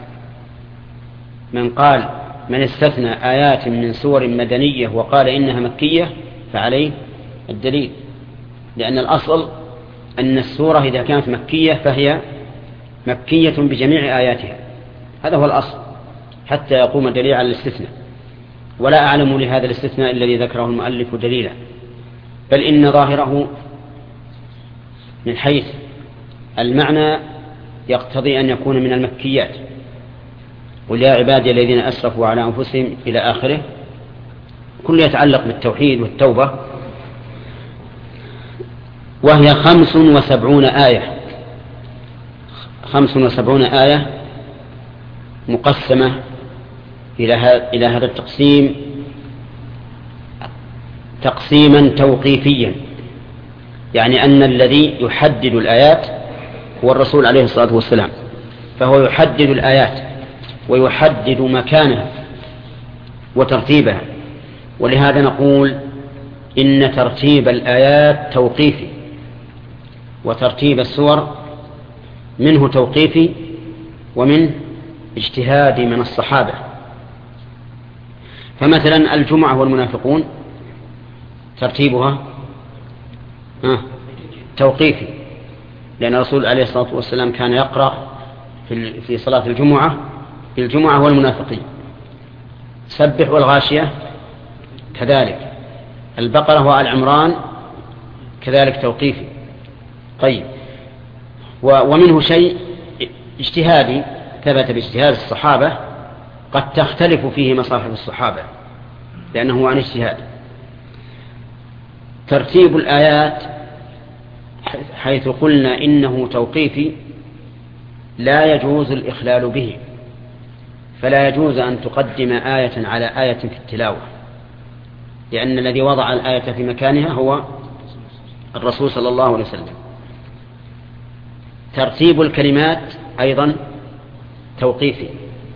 من استثنى آيات من سور مدنية وقال إنها مكية فعليه الدليل، لأن الأصل أن السورة إذا كانت مكية فهي مكية بجميع آياتها، هذا هو الأصل حتى يقوم الدليل على الاستثناء. ولا أعلم لهذا الاستثناء الذي ذكره المؤلف دليلا، بل إن ظاهره من حيث المعنى يقتضي أن يكون من المكيات. قل يا عبادي الذين أسرفوا على أنفسهم إلى آخره، كل يتعلق بالتوحيد والتوبة، وهي 75 آية، 75 آية مقسمة إلى هذا التقسيم تقسيما توقيفيا، يعني أن الذي يحدد الآيات هو الرسول عليه الصلاة والسلام، فهو يحدد الآيات ويحدد مكانها وترتيبها. ولهذا نقول إن ترتيب الآيات توقيفي، وترتيب السور منه توقيفي ومن اجتهاد من الصحابة. فمثلا الجمعة والمنافقون ترتيبها توقيفي، لأن الرسول عليه الصلاة والسلام كان يقرأ في صلاة الجمعة بالجمعة والمنافقين، سبح والغاشية كذلك، البقرة وآل عمران كذلك توقيفي. طيب، ومنه شيء اجتهادي ثبت باجتهاد الصحابة، قد تختلف فيه مصاحف الصحابة لأنه عن اجتهاد. ترتيب الآيات حيث قلنا إنه توقيفي لا يجوز الإخلال به، فلا يجوز أن تقدم آية على آية في التلاوة، لأن الذي وضع الآية في مكانها هو الرسول صلى الله عليه وسلم. ترتيب الكلمات أيضا توقيفي،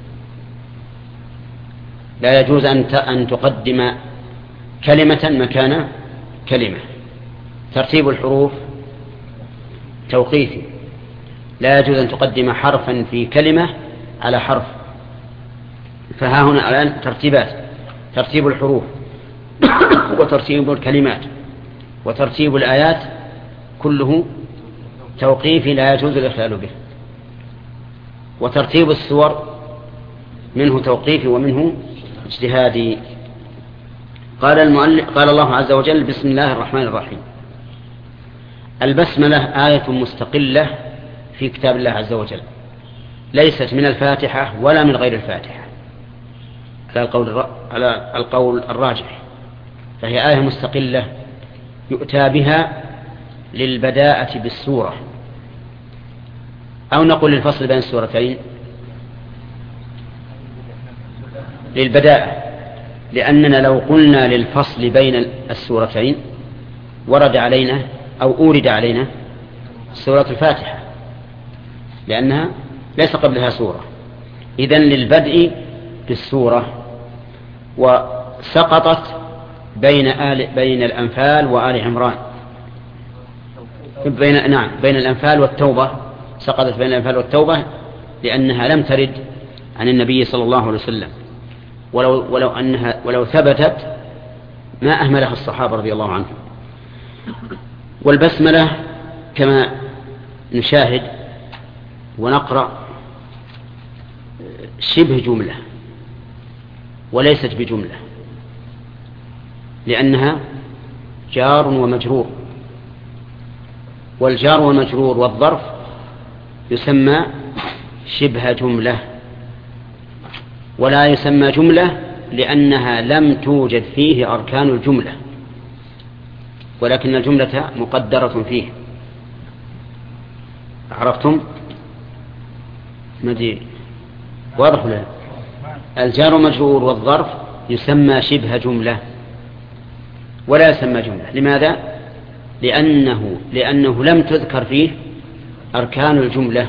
لا يجوز أن تقدم كلمة مكان كلمة. ترتيب الحروف توقيفي، لا يجوز أن تقدم حرفا في كلمة على حرف. فها هنا الآن ترتيبات: ترتيب الحروف وترتيب الكلمات وترتيب الآيات كله توقيفي لا يجوز الإخلال به. وترتيب السور منه توقيفي ومنه اجتهادي. قال الله عز وجل: بسم الله الرحمن الرحيم. البسملة آية مستقلة في كتاب الله عز وجل، ليست من الفاتحة ولا من غير الفاتحة على القول الراجح، فهي آية مستقلة يؤتى بها للبداءة بالسورة، أو نقول للفصل بين السورتين للبداءة، لأننا لو قلنا للفصل بين السورتين ورد علينا أو أورد علينا سورة الفاتحة، لأنها ليس قبلها سورة. إذن للبدء بالسورة، وسقطت بين الأنفال وآل عمران، بين الأنفال والتوبة، سقطت بين الأنفال والتوبة لأنها لم ترد عن النبي صلى الله عليه وسلم، ولو ثبتت ما أهملها الصحابة رضي الله عنهم. والبسملة كما نشاهد ونقرأ شبه جملة وليست بجملة، لأنها جار ومجرور، والجار والمجرور والظرف يسمى شبه جملة، ولا يسمى جملة لأنها لم توجد فيه أركان الجملة، ولكن الجملة مقدرة فيه. عرفتم؟ مدي واضح ولا لا؟ الجار ومجرور والظرف يسمى شبه جملة ولا يسمى جملة. لماذا؟ لأنه لم تذكر فيه أركان الجملة،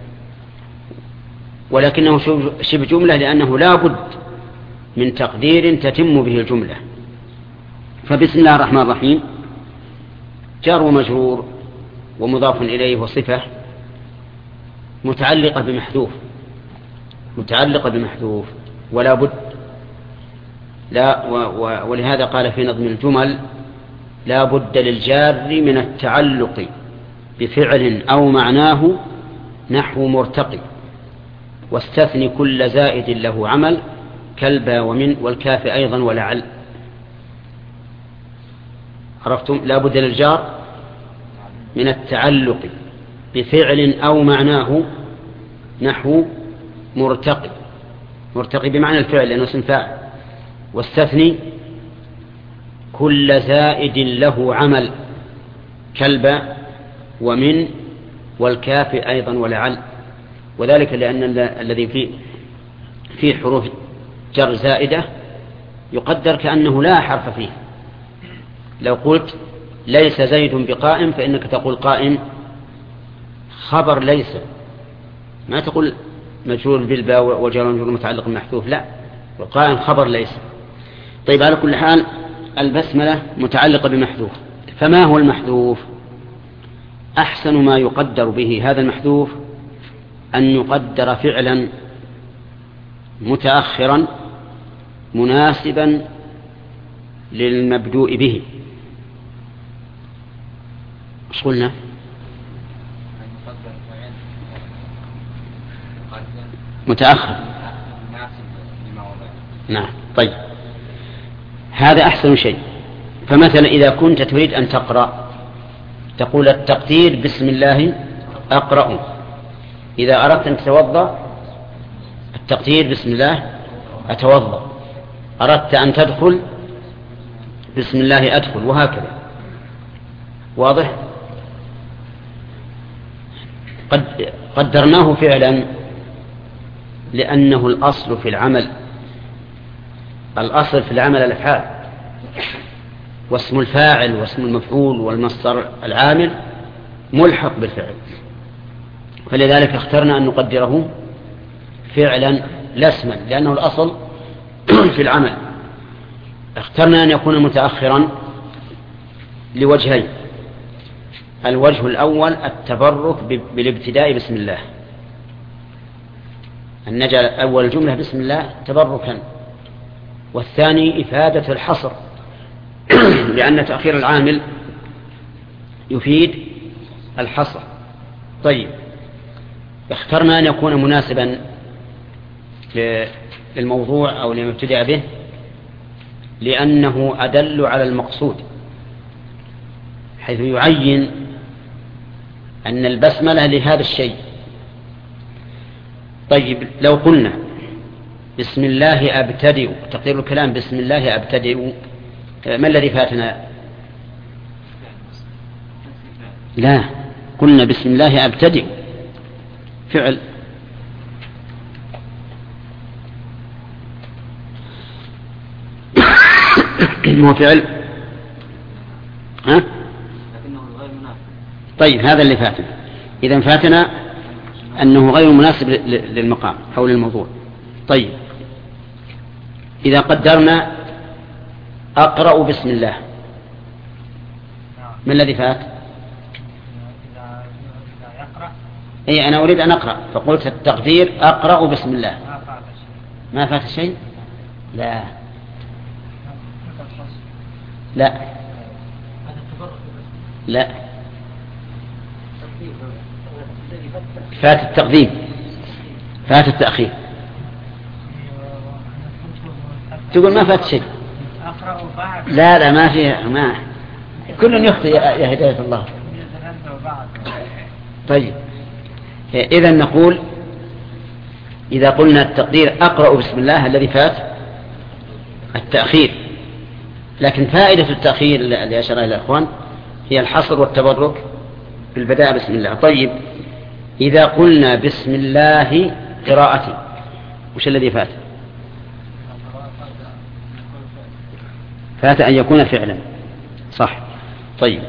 ولكنه شبه جملة لأنه لا بد من تقدير تتم به الجملة. فبسم الله الرحمن الرحيم جار ومجرور ومضاف إليه وصفة متعلقة بمحذوف ولا بد لا ولهذا قال في نظم الجمل لا بد للجار من التعلق بفعل أو معناه نحو مرتقي، واستثني كل زائد له عمل كالبا ومن والكاف أيضا ولعل. عرفتم؟ لا بد للجار من التعلق بفعل أو معناه نحو مرتقي بمعنى الفعل لأنه اسم فاعل، واستثني كل زائد له عمل كالبا ومن والكاف أيضا ولعل. وذلك لأن الذي فيه حروف جر زائدة يقدر كأنه لا حرف فيه. لو قلت ليس زيد بقائم فإنك تقول قائم خبر ليس، ما تقول مجرور بالباء وجر ومجرور متعلق محذوف، لا، القائم خبر ليس. طيب على كل حال البسملة متعلقة بمحذوف. فما هو المحذوف؟ أحسن ما يقدر به هذا المحذوف أن يقدر فعلا متأخرا مناسبا للمبدوء به. ايش قلنا؟ متأخر. نعم. طيب هذا أحسن شيء. فمثلا إذا كنت تريد أن تقرأ تقول التقدير بسم الله أقرأ. إذا أردت أن تتوضأ التقدير بسم الله أتوضأ. أردت أن تدخل بسم الله أدخل، وهكذا. واضح؟ قدرناه فعلا لأنه الأصل في العمل. الأصل في العمل الأفعال، واسم الفاعل واسم المفعول والمصدر العامل ملحق بالفعل، فلذلك اخترنا أن نقدره فعلا لا اسما لأنه الأصل في العمل. اخترنا أن يكون متأخرا لوجهين. الوجه الأول التبرك بالابتداء بسم الله، أن نجعل أول الجملة بسم الله تبركا. والثاني إفادة الحصر لأن تأخير العامل يفيد الحصر. طيب اخترنا أن يكون مناسبا للموضوع أو لما ابتدأ به لأنه أدل على المقصود، حيث يعين أن البسملة لهذا الشيء. طيب لو قلنا بسم الله أبتدئ، تقدير الكلام بسم الله أبتدئ، ما الذي فاتنا؟ لا، قلنا بسم الله أبتدئ فعل. هو فعل ها؟ طيب هذا اللي فاتنا. إذن فاتنا أنه غير مناسب للمقام أو للموضوع. طيب إذا قدرنا أقرأ بسم الله، ما الذي فات؟ أي أنا أريد أن أقرأ فقلت التقدير أقرأ بسم الله. ما فات شيء؟ لا لا لا، فات التقديم، فات التأخير. تقول ما فات شيء. لا لا ما فيها، ما كل يخطئ يا هداية الله. طيب إذا نقول إذا قلنا التقدير أقرأ بسم الله الذي فات التأخير، لكن فائدة التأخير اللي أشار إلى الأخوان هي الحصر والتبرك بالبداء بسم الله. طيب إذا قلنا بسم الله قراءتي وش الذي فات؟ فات أن يكون فعلا، صح. طيب،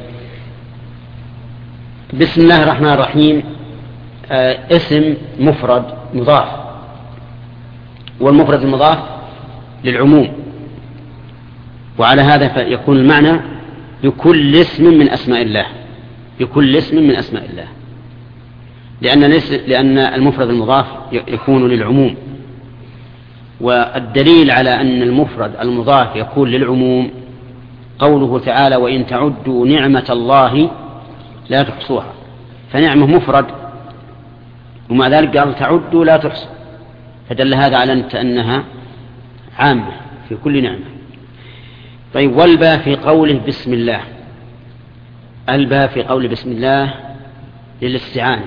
بسم الله الرحمن الرحيم اسم مفرد مضاف، والمفرد المضاف للعموم، وعلى هذا فيكون المعنى بكل اسم من أسماء الله، بكل اسم من أسماء الله، لأن المفرد المضاف يكون للعموم. والدليل على أن المفرد المضاف يكون للعموم قوله تعالى: وإن تعدوا نعمة الله لا تحصوها. فنعمة مفرد، ومع ذلك قال تعدوا لا تحصوا، فدل هذا على أنها عامة في كل نعمة. طيب، والباء في قوله بسم الله، الباء في قوله بسم الله للاستعانة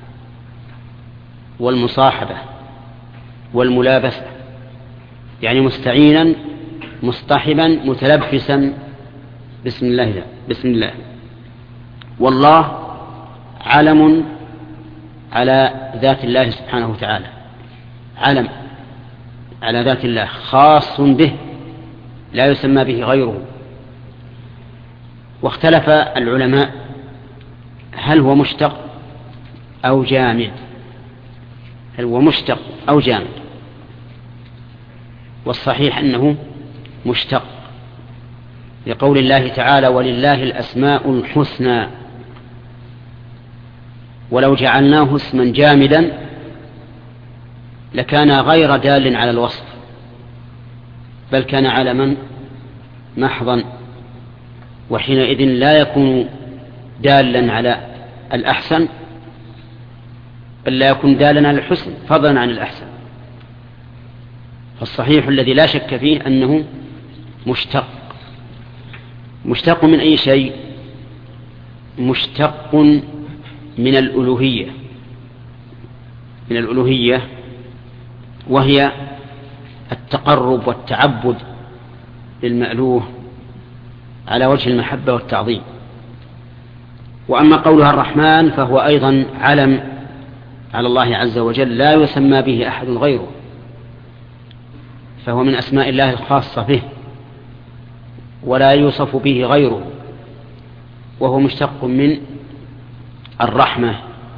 والمصاحبة والملابسة، يعني مستعينا مصطحبا متلبسا بسم الله. بسم الله. والله علم على ذات الله سبحانه وتعالى، علم على ذات الله خاص به لا يسمى به غيره. واختلف العلماء هل هو مشتق أو جامد، هل هو مشتق أو جامد، والصحيح أنه مشتق، لقول الله تعالى: ولله الأسماء الحسنى. ولو جعلناه اسما جامدا لكان غير دال على الوصف، بل كان علما محضا، وحينئذ لا يكون دالا على الأحسن، بل لا يكون دالا على الحسن فضلا عن الأحسن. فالصحيح الذي لا شك فيه أنه مشتق. مشتق من أي شيء؟ مشتق من الألوهية، من الألوهية، وهي التقرب والتعبد للمألوه على وجه المحبة والتعظيم. وأما قولها الرحمن فهو أيضا علم على الله عز وجل لا يسمى به أحد غيره، فهو من أسماء الله الخاصة به ولا يوصف به غيره، وهو مشتق من الرحمة،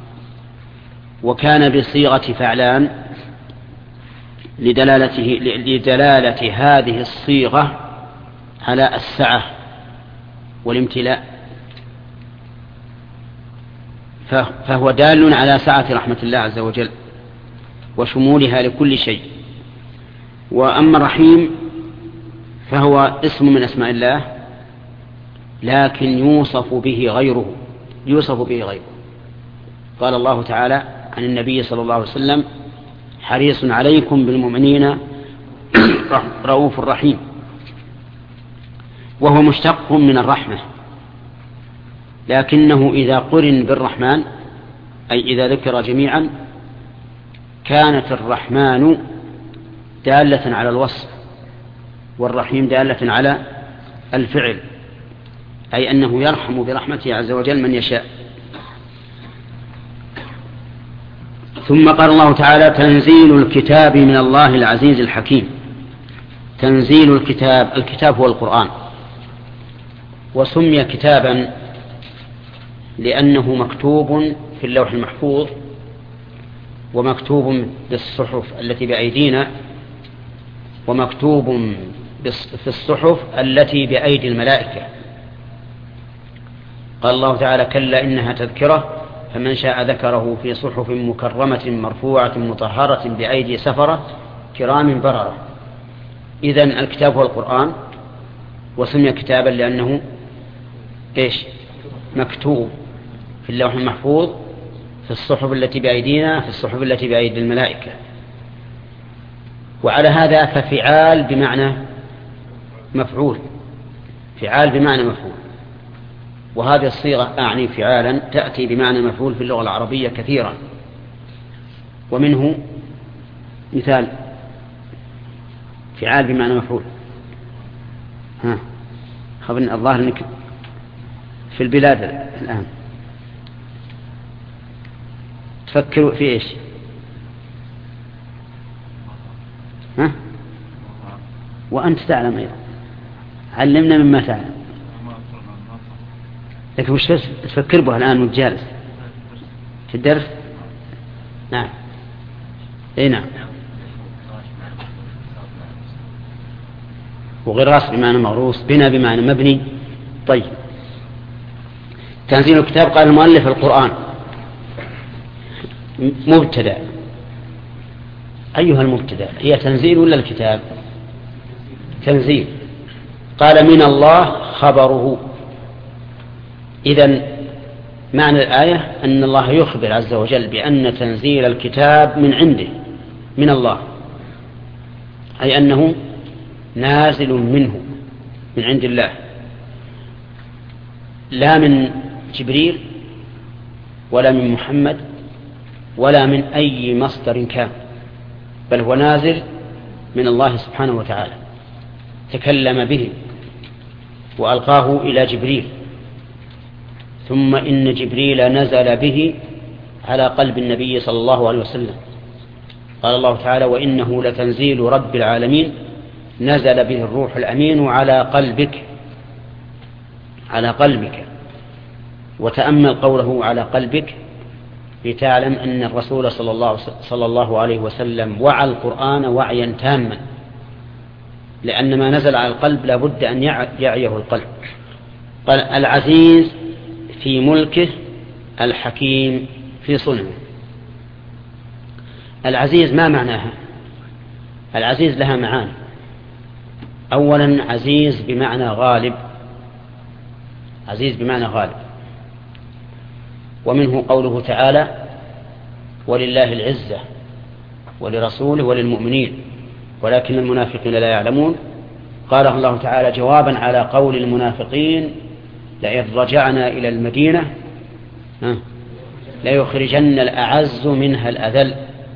وكان بصيغة فعلان لدلالة هذه الصيغة على السعة والامتلاء، فهو دال على سعة رحمة الله عز وجل وشمولها لكل شيء. وأما الرحيم فهو اسم من أسماء الله، لكن يوصف به غيره، يوصف به غيره. قال الله تعالى عن النبي صلى الله عليه وسلم: حريص عليكم بالمؤمنين رؤوف رحيم، وهو مشتق من الرحمة، لكنه إذا قرن بالرحمن أي إذا ذكر جميعا كانت الرحمن دالة على الوصف والرحيم دالة على الفعل، أي أنه يرحم برحمته عز وجل من يشاء. ثم قال الله تعالى: تنزيل الكتاب من الله العزيز الحكيم. تنزيل الكتاب، الكتاب هو القرآن، وسمي كتابا لأنه مكتوب في اللوح المحفوظ ومكتوب بالصحف التي بأيدينا ومكتوب في الصحف التي بأيدي الملائكة. قال الله تعالى: كلا إنها تذكرة فمن شاء ذكره في صحف مكرمة مرفوعة مطهرة بأيدي سفرة كرام بررة. إذن الكتاب هو القرآن، وسمي كتابا لأنه مكتوب في اللوح المحفوظ في الصحف التي بأيدينا في الصحف التي بأيدي الملائكة. وعلى هذا ففعال بمعنى مفعول، فعال بمعنى مفعول، وهذه الصيغة أعني فعالا تأتي بمعنى مفعول في اللغة العربية كثيرا. ومنه مثال فعال بمعنى مفعول، خبرنا الظاهر أنك في البلاد الآن تفكروا في إيش؟ ها؟ وأنت تعلم أيضا، علمنا مما تعلم. لكن وش تفكر به الآن وانت جالس في الدرس؟ نعم. اي نعم. وغراس بمعنى مغروس، بنا بمعنى مبني. طيب، تنزيل الكتاب قال المؤلف القرآن مبتدأ. أيها المبتدأ، هي تنزيل ولا الكتاب؟ تنزيل. قال من الله خبره. إذن معنى الآية أن الله يخبر عز وجل بأن تنزيل الكتاب من عنده، من الله، أي أنه نازل منه، من عند الله، لا من جبريل ولا من محمد ولا من أي مصدر كان، بل هو نازل من الله سبحانه وتعالى. تكلم به وألقاه إلى جبريل، ثم إن جبريل نزل به على قلب النبي صلى الله عليه وسلم. قال الله تعالى وإنه لتنزيل رب العالمين نزل به الروح الأمين على قلبك، على قلبك. وتأمل قوله على قلبك لتعلم أن الرسول صلى الله عليه وسلم وعى القرآن وعيا تاما، لأن ما نزل على القلب لابد أن يعيه القلب. قال العزيز في ملكه الحكيم في صنعه. العزيز ما معناها؟ العزيز لها معاني. أولا عزيز بمعنى غالب، عزيز بمعنى غالب، ومنه قوله تعالى ولله العزة ولرسوله وللمؤمنين ولكن المنافقين لا يعلمون. قاله الله تعالى جوابا على قول المنافقين لئن رجعنا إلى المدينة ليخرجن الأعز منها الأذل.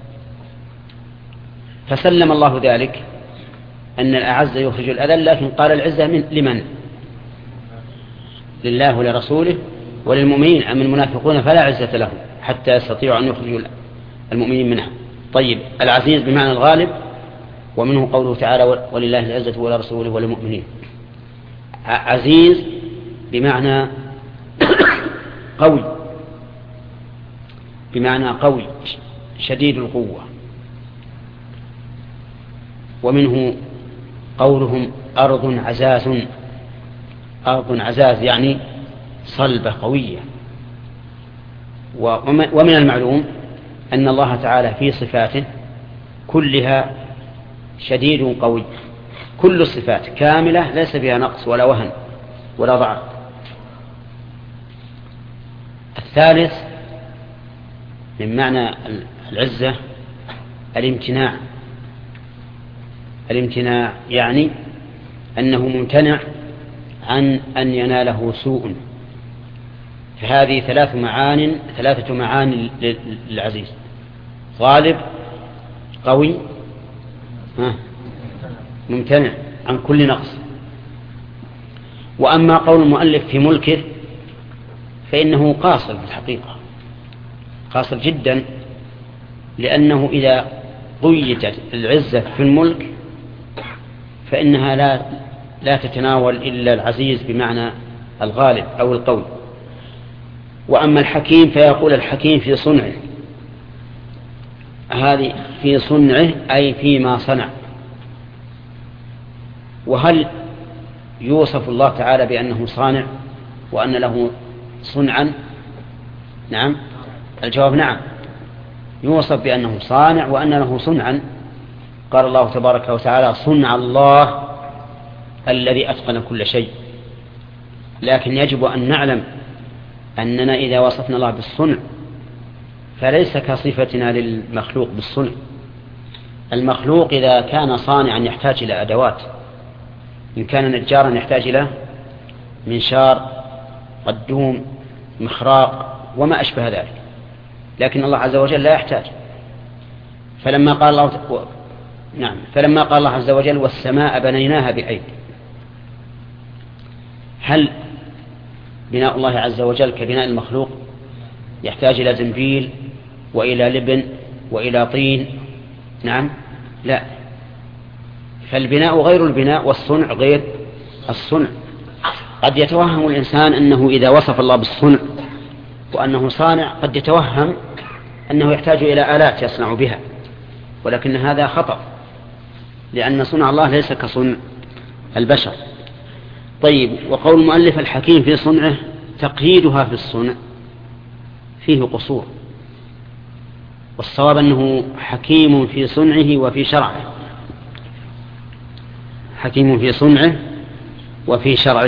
فسلم الله ذلك أن الأعز يخرج الأذل، لكن قال العزة لمن؟ لله ولرسوله وللمؤمنين. أما المنافقون فلا عزة لهم حتى يستطيعوا أن يخرجوا المؤمنين منها. طيب، العزيز بمعنى الغالب، ومنه قوله تعالى ولله العزة ولرسوله وللمؤمنين. عزيز بمعنى قوي، بمعنى قوي شديد القوة. ومنه قولهم أرض عزاز، أرض عزاز يعني صلبة قوية. ومن المعلوم أن الله تعالى في صفاته كلها شديد قوي، كل الصفات كاملة ليس فيها نقص ولا وهن ولا ضعف. الثالث من معنى العزة الامتناع. الامتناع يعني أنه ممتنع عن أن يناله سوء. فهذه ثلاثة معان للعزيز: غالب، قوي، ممتنع عن كل نقص. وأما قول المؤلف في ملكه فإنه قاصر في الحقيقة، قاصر جدا، لأنه إذا قيدت العزة في الملك فإنها لا تتناول إلا العزيز بمعنى الغالب أو القوي. وأما الحكيم فيقول الحكيم في صنعه، هذه في صنعه أي فيما صنع. وهل يوصف الله تعالى بأنه صانع وأن له صنعا؟ نعم، الجواب نعم، يوصف بأنه صانع وأن له صنعا. قال الله تبارك وتعالى صنع الله الذي أتقن كل شيء. لكن يجب أن نعلم أننا إذا وصفنا الله بالصنع فليس كصفتنا للمخلوق بالصنع. المخلوق إذا كان صانعا يحتاج إلى أدوات، إن كان نجارا يحتاج إلى منشار، قدوم، مخراق وما أشبه ذلك، لكن الله عز وجل لا يحتاج. فلما قال الله عز وجل والسماء بنيناها بأيد، هل بناء الله عز وجل كبناء المخلوق يحتاج إلى زنبيل وإلى لبن وإلى طين؟ نعم، لا، فالبناء غير البناء والصنع غير الصنع. قد يتوهم الإنسان أنه إذا وصف الله بالصنع وأنه صانع قد يتوهم أنه يحتاج إلى آلات يصنع بها، ولكن هذا خطأ، لأن صنع الله ليس كصنع البشر. طيب، وقول المؤلف الحكيم في صنعه، تقييدها في الصنع فيه قصور، والصواب أنه حكيم في صنعه وفي شرعه، حكيم في صنعه وفي شرعه.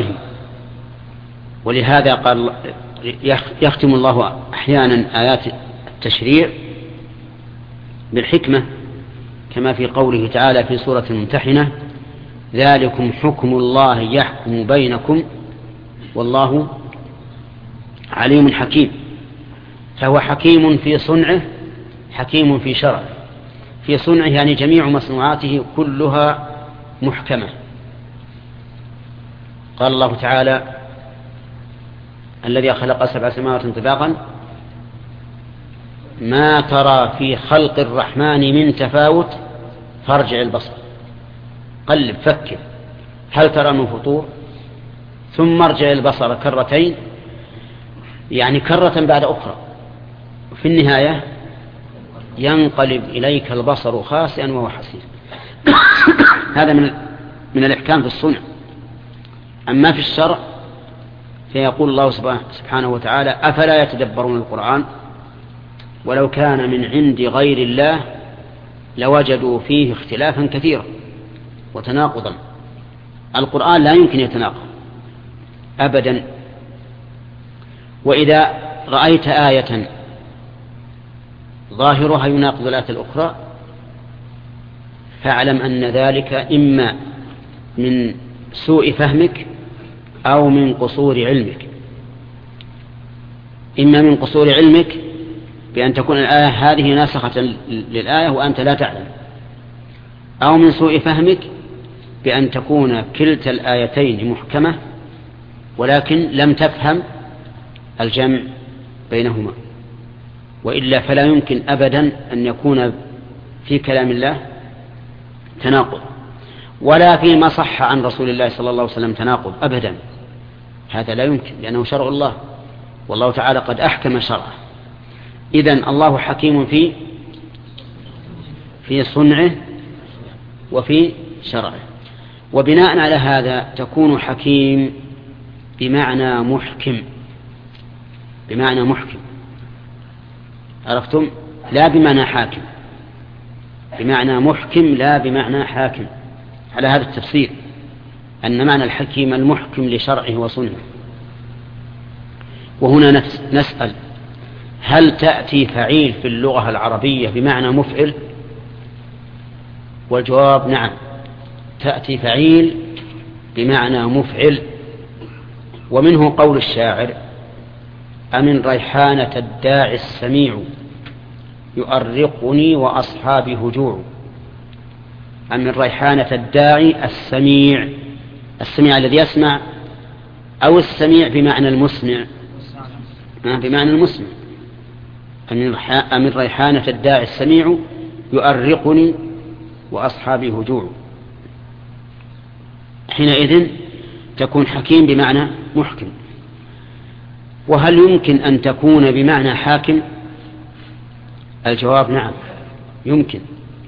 ولهذا قال يختم الله أحيانا آيات التشريع بالحكمة، كما في قوله تعالى في سورة الممتحنة: ذلكم حكم الله يحكم بينكم والله عليم حكيم. فهو حكيم في صنعه، حكيم في شرعه. في صنعه يعني جميع مصنوعاته كلها محكمة. قال الله تعالى: الذي خلق 7 سماوات طباقا ما ترى في خلق الرحمن من تفاوت فارجع البصر، قلب فكر هل ترى من فطور، ثم ارجع البصر كرتين، يعني كرة بعد أخرى، في النهاية ينقلب إليك البصر خاسئا وهو حسير. هذا من الإحكام في الصنع. أما في الشرع فيقول الله سبحانه وتعالى: أفلا يتدبرون القرآن ولو كان من عند غير الله لوجدوا فيه اختلافا كثيرا وتناقضا. القرآن لا يمكن يتناقض أبدا. وإذا رأيت آية ظاهرها يناقض الآية الأخرى فاعلم أن ذلك إما من سوء فهمك أو من قصور علمك. إما من قصور علمك بأن تكون الآية هذه ناسخة للآية وأنت لا تعلم، أو من سوء فهمك بأن تكون كلتا الآيتين محكمة ولكن لم تفهم الجمع بينهما. وإلا فلا يمكن أبدا أن يكون في كلام الله تناقض، ولا فيما صح عن رسول الله صلى الله عليه وسلم تناقض أبدا. هذا لا يمكن، لأنه شرع الله، والله تعالى قد أحكم شرعه. إذن الله حكيم في صنعه وفي شرعه. وبناء على هذا تكون حكيم بمعنى محكم، بمعنى محكم، عرفتم؟ لا بمعنى حاكم، بمعنى محكم لا بمعنى حاكم. على هذا التفسير أن معنى الحكيم المحكم لشرعه وصنعه. وهنا نسأل: هل تأتي فعيل في اللغة العربية بمعنى مفعل؟ والجواب نعم، تأتي فعيل بمعنى مفعل. ومنه قول الشاعر: أمن ريحانة الداعي السميع يؤرقني وأصحابي هجوع. أمن ريحانة الداعي السميع، السميع الذي يسمع، أو السميع بمعنى المسمع؟ بمعنى المسمع. أمن ريحانة الداعي السميع يؤرقني وأصحابي هجوع. حينئذ تكون حكيم بمعنى محكم. وهل يمكن أن تكون بمعنى حاكم؟ الجواب نعم، يمكن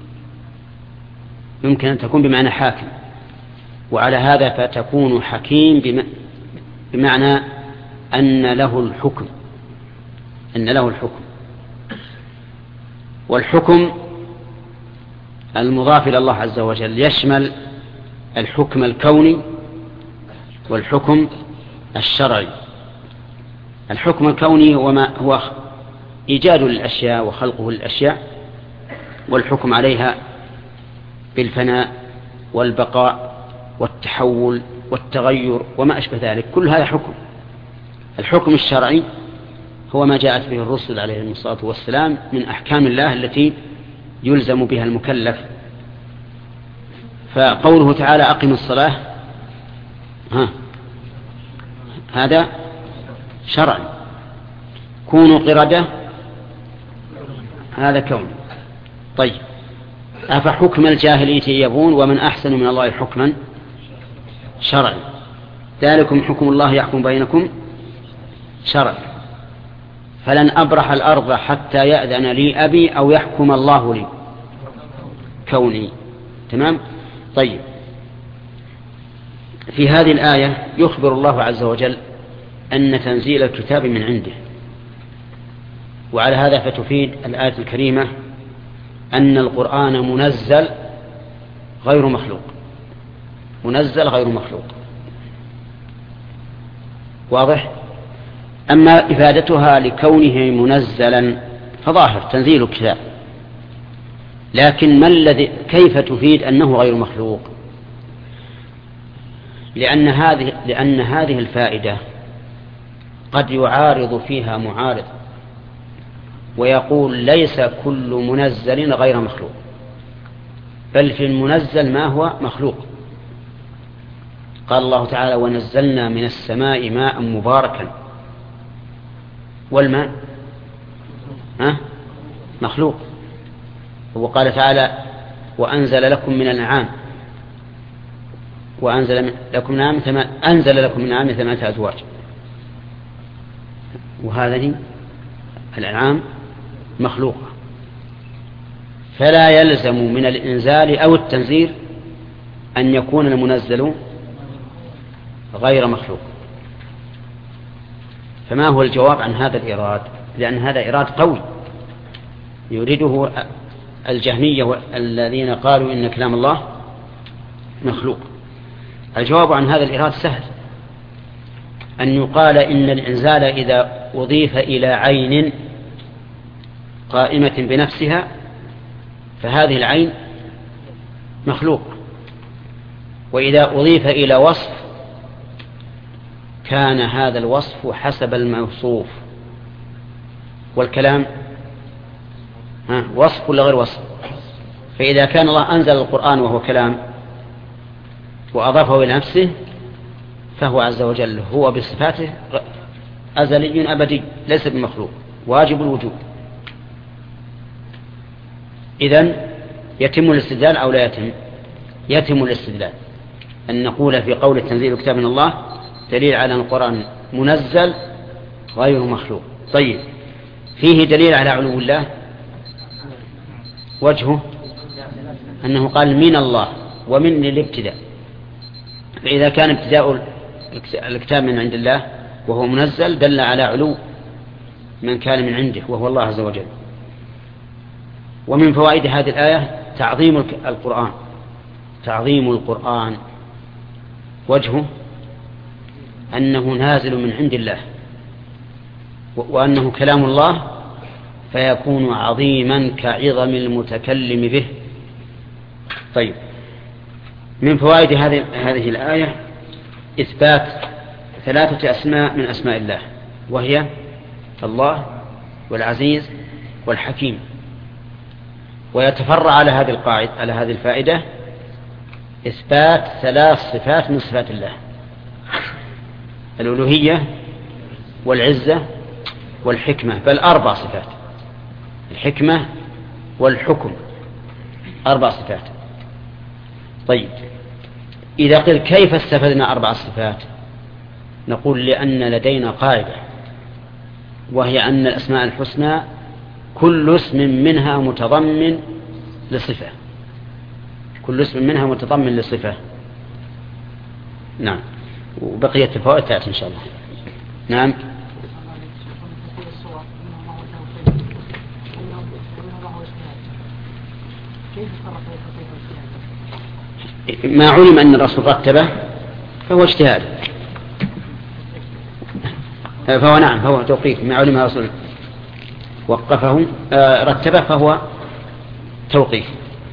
أن تكون بمعنى حاكم. وعلى هذا فتكون حكيم بمعنى أن له الحكم، أن له الحكم. والحكم المضاف إلى الله عز وجل يشمل الحكم الكوني والحكم الشرعي. الحكم الكوني هو إيجاد الأشياء وخلقه للأشياء والحكم عليها بالفناء والبقاء والتحول والتغير وما أشبه ذلك، كل هذا حكم. الحكم الشرعي هو ما جاءت به الرسل عليهم الصلاة والسلام من أحكام الله التي يلزم بها المكلف. فقوله تعالى: أقم الصلاة، هذا شرعي. كونوا قردة، هذا كون. طيب، أفحكم الجاهلية يبغون ومن أحسن من الله حكما شرعا ذلكم حكم الله يحكم بينكم شرعا فلن أبرح الأرض حتى يأذن لي أبي أو يحكم الله لي كوني. تمام. طيب، في هذه الآية يخبر الله عز وجل أن تنزيل الكتاب من عنده، وعلى هذا فتفيد الآية الكريمة أن القرآن منزل غير مخلوق، منزل غير مخلوق. واضح؟ أما إفادتها لكونه منزلا فظاهر تنزيل الكتاب، لكن ما الذي كيف تفيد أنه غير مخلوق؟ لأن هذه الفائدة قد يعارض فيها معارض ويقول ليس كل منزل غير مخلوق، بل في المنزل ما هو مخلوق. قال الله تعالى ونزلنا من السماء ماء مباركا، والماء مخلوق. وقال تعالى وأنزل لكم من الأنعام أنزل لكم من الأنعام 8 أزواج، وهذه الأنعام مخلوقة، فلا يلزم من الإنزال أو التنزيل أن يكون المنزل غير مخلوق. فما هو الجواب عن هذا الإيراد؟ لأن هذا إيراد قوي يريده الجهمية الذين قالوا إن كلام الله مخلوق. الجواب عن هذا الإيراد سهل، أن يقال إن الإنزال إذا أضيف إلى عين قائمة بنفسها فهذه العين مخلوق، وإذا أضيف إلى وصف كان هذا الوصف حسب الموصوف. والكلام وصف ولا غير وصف؟ فإذا كان الله أنزل القرآن وهو كلام وأضافه إلى نفسه فهو عز وجل هو بصفاته أزلي أبدي ليس بمخلوق واجب الوجود. إذن يتم الاستدلال أو لا يتم؟ يتم الاستدلال أن نقول في قول التنزيل كتاب من الله دليل على أن القرآن منزل غير مخلوق. طيب، فيه دليل على علو الله، وجهه أنه قال من الله ومن للابتداء، فإذا كان ابتداء الكتاب من عند الله وهو منزل دل على علو من كان من عنده وهو الله عز وجل. ومن فوائد هذه الآية تعظيم القرآن، وجهه أنه نازل من عند الله وأنه كلام الله فيكون عظيما كعظم المتكلم به. طيب، من فوائد هذه الآية إثبات 3 أسماء من أسماء الله، وهي الله والعزيز والحكيم. ويتفرع على هذه القاعدة على هذه الفائدة إثبات 3 صفات من صفات الله: الألوهية والعزة والحكمة، بل 4 صفات: الحكمة والحكم، 4 صفات. طيب، إذا قل كيف استفدنا 4 صفات؟ نقول لأن لدينا قاعدة، وهي أن الأسماء الحسنى كل اسم منها متضمن لصفة، كل اسم منها متضمن لصفة. نعم، وبقية الفوائد تأتي إن شاء الله. نعم. ما علم أن الرسول رتبه فهو اجتهاد، فهو توقيف. ما علم الرسول وقفه رتبه فهو توقيف.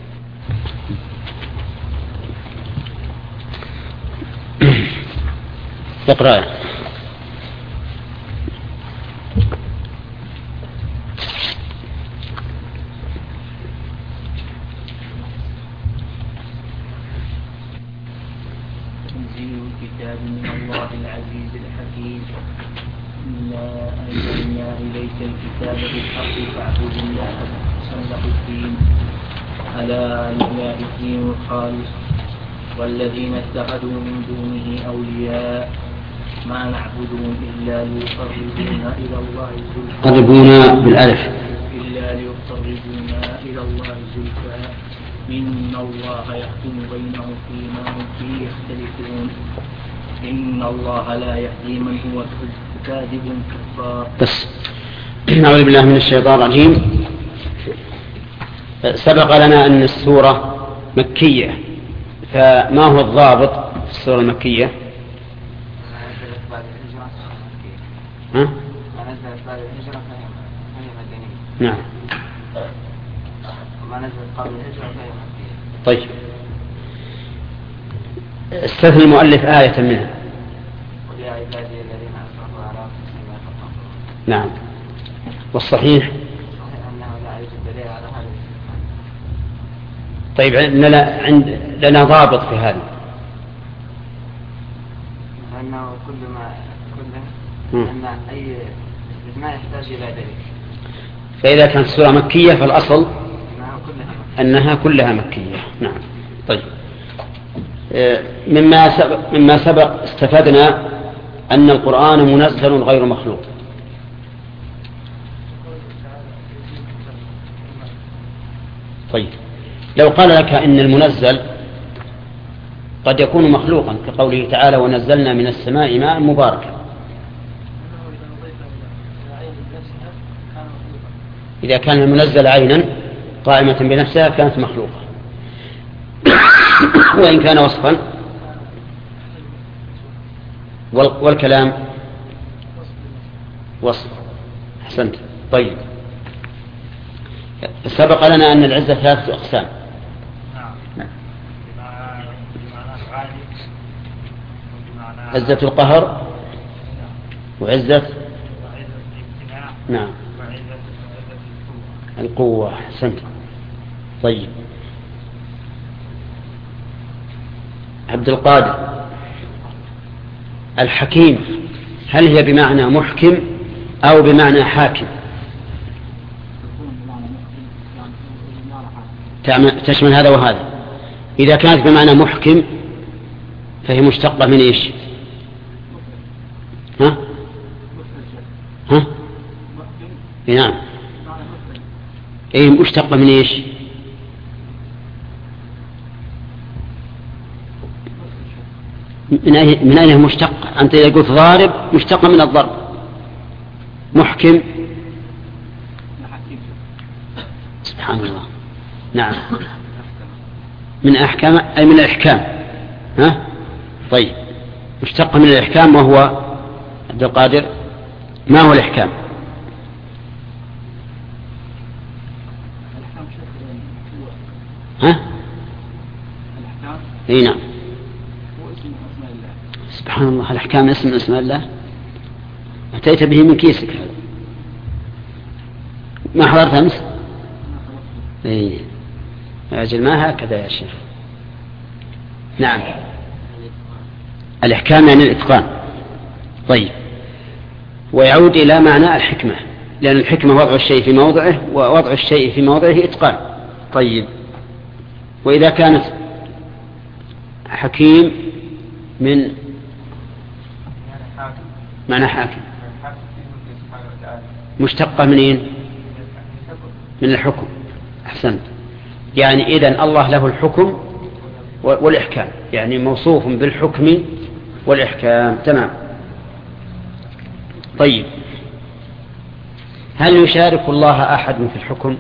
اقرأ. تنزيل الكتاب من الله العزيز الحكيم. إنا أنزلنا إليك الكتاب بالحق فاعبد الله مخلصا له الدين. ألا لله الدين الخالص والذين اتخذوا من دونه أولياء ما نعبدهم إلا ليقربونا إلى الله زلفى يقربون بالألف زلفى إن الله يحكم بينهم فيما هم فيه يختلفون إن الله لا يهدي من هو كاذب كفار. بس نعوذ بالله من الشيطان الرجيم. سبق لنا أن السورة مكية، فما هو الضابط في السورة المكية؟ ها؟ نزلت بعد الهجرة فهي مدنية. نعم. وما نزلت قبل الهجرة فهي مكية. طيب، استثنى المؤلف آية منها. قل يا عبادي الذين أسرفوا على أنفسهم لا تقنطوا. نعم. والصحيح أنه لا يوجد دليل على هذا. طيب، لنا ضابط في هذا. لأنه أن أي ما يحتاج إلى دليل. فإذا كانت السورة مكية فالأصل أنها كلها مكية. نعم. طيب، مما سبق استفدنا أن القرآن منزل غير مخلوق. طيب، لو قال لك إن المنزل قد يكون مخلوقا كقوله تعالى ونزلنا من السماء ماء مباركا، إذا كان المنزل عينا قائمة بنفسها كانت مخلوقة، وإن كان وصفا والكلام وصف. أحسنت. طيب، سبق لنا أن العزة 3 أقسام. عزة القهر وعزة نعم القوة. أحسنت. طيب، عبد القادر، الحكيم هل هي بمعنى محكم أو بمعنى حاكم؟ تشمل هذا وهذا. إذا كانت بمعنى محكم فهي مشتقة من إيش؟ ها؟ نعم. مشتقة من إيش؟ من أين مشتقة؟ أنت إذا قلت ضارب مشتقة من الضرب. محكم سبحان الله. نعم، من أحكام أي من الإحكام. ها؟ طيب، مشتقة من الإحكام. وهو عبد القادر ما هو الإحكام؟ ها؟ اي نعم. سبحان الله، الأحكام اسم من اسماء الله. أتيت به من كيسك هذا. ما حضرت أمس؟ اي أجل، ما هكذا يا شيخ. نعم، الإحكام يعني الإتقان. طيب، ويعود إلى معنى الحكمة، لأن الحكمة وضع الشيء في موضعه، ووضع الشيء في موضعه إتقان. طيب، وإذا كانت حكيم من معنى حاكم مشتقة منين؟ من الحكم. أحسنت. يعني إذن الله له الحكم والإحكام، يعني موصوف بالحكم والإحكام. تمام. طيب، هل يشارك الله أحد في الحكم؟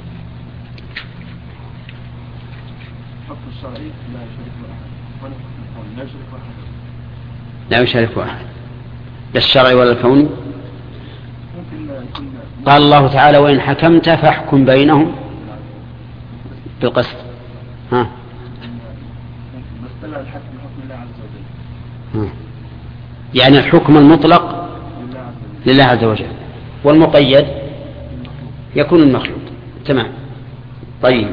لا يشارك أحد، لا الشرع ولا الكون. قال الله تعالى وإن حكمت فاحكم بينهم بالقسط. ها؟ يعني الحكم المطلق لله عز وجل، والمقيد يكون المخلوق. تمام. طيب،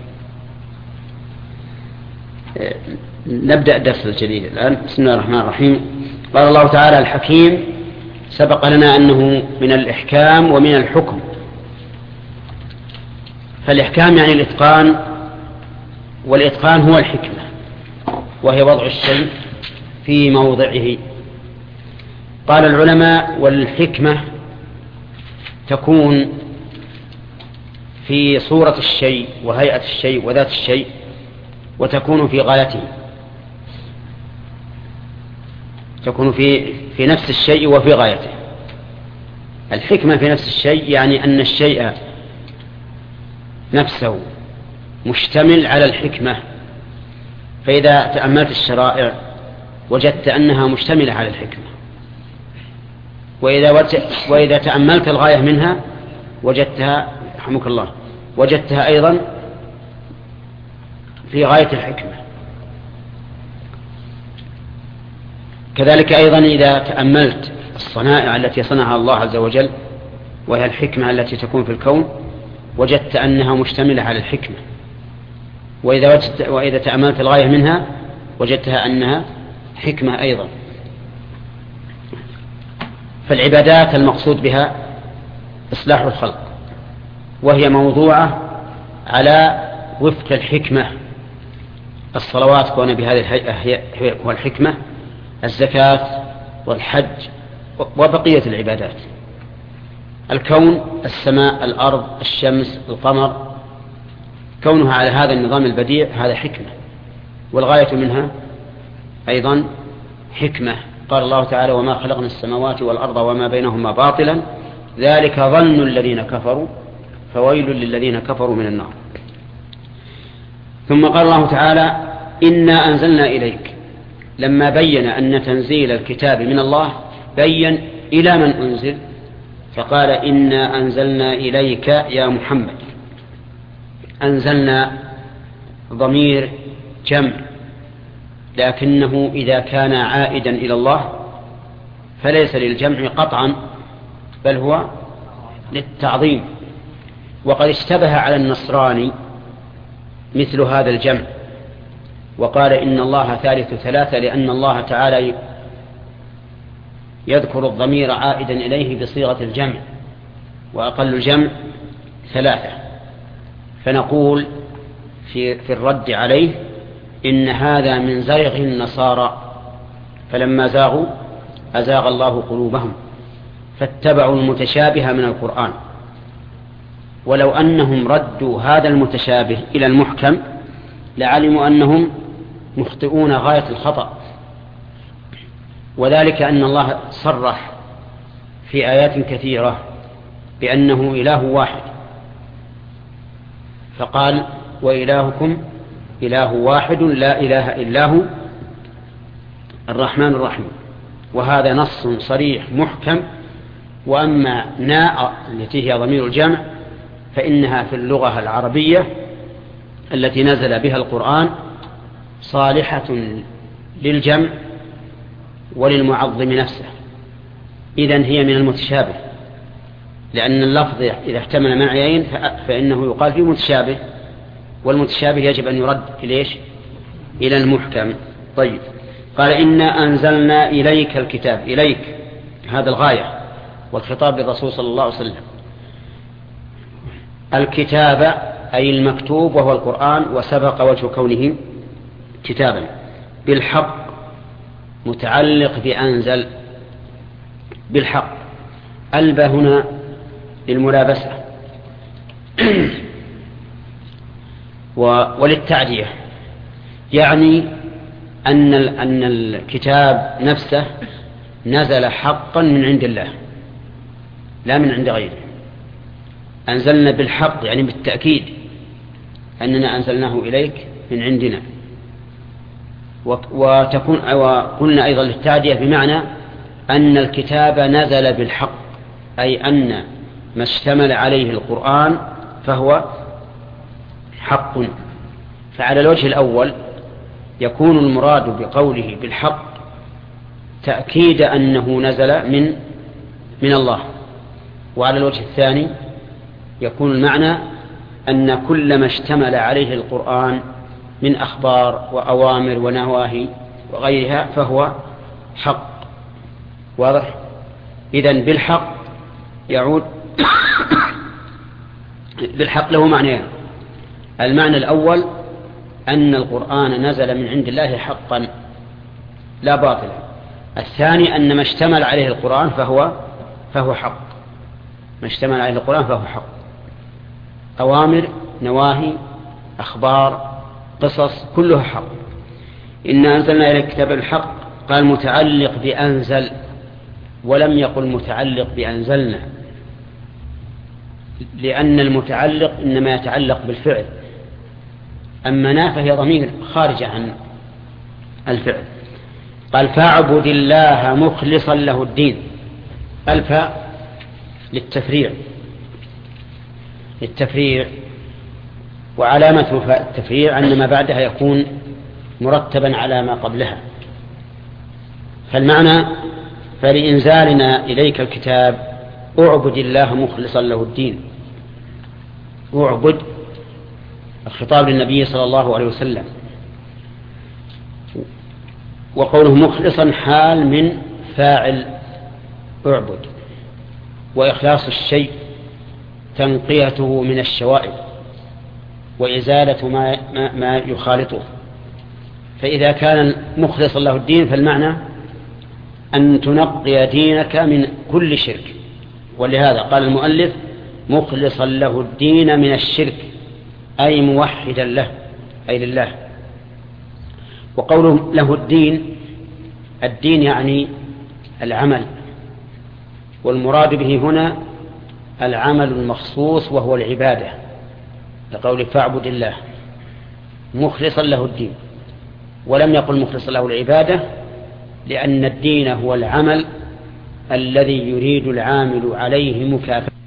نبدأ الدرس الجديد الآن. بسم الله الرحمن الرحيم. قال الله تعالى الحكيم، سبق لنا أنه من الإحكام ومن الحكم. فالإحكام يعني الإتقان والإتقان هو الحكمة، وهي وضع الشيء في موضعه. قال العلماء: والحكمة تكون في صورة الشيء وهيئة الشيء وذات الشيء، وتكون في غايته، تكون في نفس الشيء وفي غايته. الحكمة في نفس الشيء يعني أن الشيء نفسه مشتمل على الحكمة، فإذا تأملت الشرائع وجدت أنها مشتملة على الحكمة، وإذا تأملت الغاية منها وجدتها، رحمك الله، وجدتها أيضا في غاية الحكمة. كذلك أيضا إذا تأملت الصنائع التي صنعها الله عز وجل وهي الحكمة التي تكون في الكون، وجدت أنها مشتملة على الحكمة، وإذا تأملت الغاية منها وجدتها أنها حكمة أيضا. فالعبادات المقصود بها إصلاح الخلق، وهي موضوعة على وفق الحكمة. الصلوات كون بهذه الهيئة والحكمة، الزكاة والحج وبقية العبادات. الكون، السماء، الأرض، الشمس، القمر، كونها على هذا النظام البديع هذا حكمة، والغاية منها أيضا حكمة. قال الله تعالى: وما خلقنا السماوات والأرض وما بينهما باطلا ذلك ظن الذين كفروا فويل للذين كفروا من النار. ثم قال الله تعالى: إنا أنزلنا إليك. لما بين أن تنزيل الكتاب من الله بين إلى من أنزل، فقال: إنا أنزلنا إليك يا محمد. أنزلنا ضمير جمع، لكنه إذا كان عائدا إلى الله فليس للجمع قطعا، بل هو للتعظيم. وقد اشتبه على النصراني مثل هذا الجمع، وقال إن الله ثالث ثلاثة، لأن الله تعالى يذكر الضمير عائدا إليه بصيغة الجمع، وأقل الجمع ثلاثة. فنقول في الرد عليه: إن هذا من زيغ النصارى، فلما زاغوا أزاغ الله قلوبهم فاتبعوا المتشابه من القرآن. ولو أنهم ردوا هذا المتشابه إلى المحكم لعلموا أنهم مخطئون غاية الخطأ، وذلك أن الله صرح في آيات كثيرة بأنه إله واحد، فقال: وإلهكم إله واحد لا إله إلا هو الرحمن الرحيم. وهذا نص صريح محكم. وأما ناء التي هي ضمير الجمع فإنها في اللغة العربية التي نزل بها القرآن صالحة للجمع وللمعظم نفسه، إذن هي من المتشابه، لأن اللفظ إذا احتمل معنيين فإنه يقال فيه متشابه، والمتشابه يجب أن يرد إلى المحكم. طيب، قال: إنا أنزلنا إليك الكتاب. إليك هذا الغاية، والخطاب للرسول صلى الله عليه وسلم. الكتاب أي المكتوب وهو القرآن، وسبق وجه كونه كتابا. بالحق متعلق بأنزل، بالحق. ألبى هنا للملابسة وللتعدية، يعني أن الكتاب نفسه نزل حقا من عند الله لا من عند غيره. أنزلنا بالحق يعني بالتأكيد أننا أنزلناه إليك من عندنا. وقلنا أيضا للتعدية بمعنى أن الكتاب نزل بالحق، أي أن ما اشتمل عليه القرآن فهو حق. فعلى الوجه الأول يكون المراد بقوله بالحق تأكيد أنه نزل من الله، وعلى الوجه الثاني يكون المعنى أن كل ما اشتمل عليه القرآن من أخبار وأوامر ونواهي وغيرها فهو حق. واضح؟ إذن بالحق يعود بالحق له معنيان. المعنى الأول أن القرآن نزل من عند الله حقا لا باطلا. الثاني أن ما اشتمل عليه القرآن فهو حق، ما اشتمل عليه القرآن فهو حق، أوامر، نواهي، أخبار، قصص، كلها حق. إنا أنزلنا إلى الكتاب الحق، قال متعلق بأنزل، ولم يقل متعلق بأنزلنا، لأن المتعلق إنما يتعلق بالفعل، أما نا فهي ضمير خارج عن الفعل. قال فاعبد الله مخلصا له الدين، الفاء للتفريع، وعلامة فاء التفريع أن ما بعدها يكون مرتبا على ما قبلها. فالمعنى فلإنزالنا إليك الكتاب اعبد الله مخلصا له الدين. اعبد الخطاب للنبي صلى الله عليه وسلم، وقوله مخلصا حال من فاعل اعبد، وإخلاص الشيء تنقيته من الشوائب وإزالة ما يخالطه. فإذا كان مخلصا له الدين فالمعنى أن تنقي دينك من كل شرك، ولهذا قال المؤلف مخلصا له الدين من الشرك، أي موحدا له، أي لله. وقوله له الدين يعني العمل، والمراد به هنا العمل المخصوص وهو العبادة، لقول فاعبد الله مخلصا له الدين، ولم يقل مخلصا له العبادة، لأن الدين هو العمل الذي يريد العامل عليه مكافأة.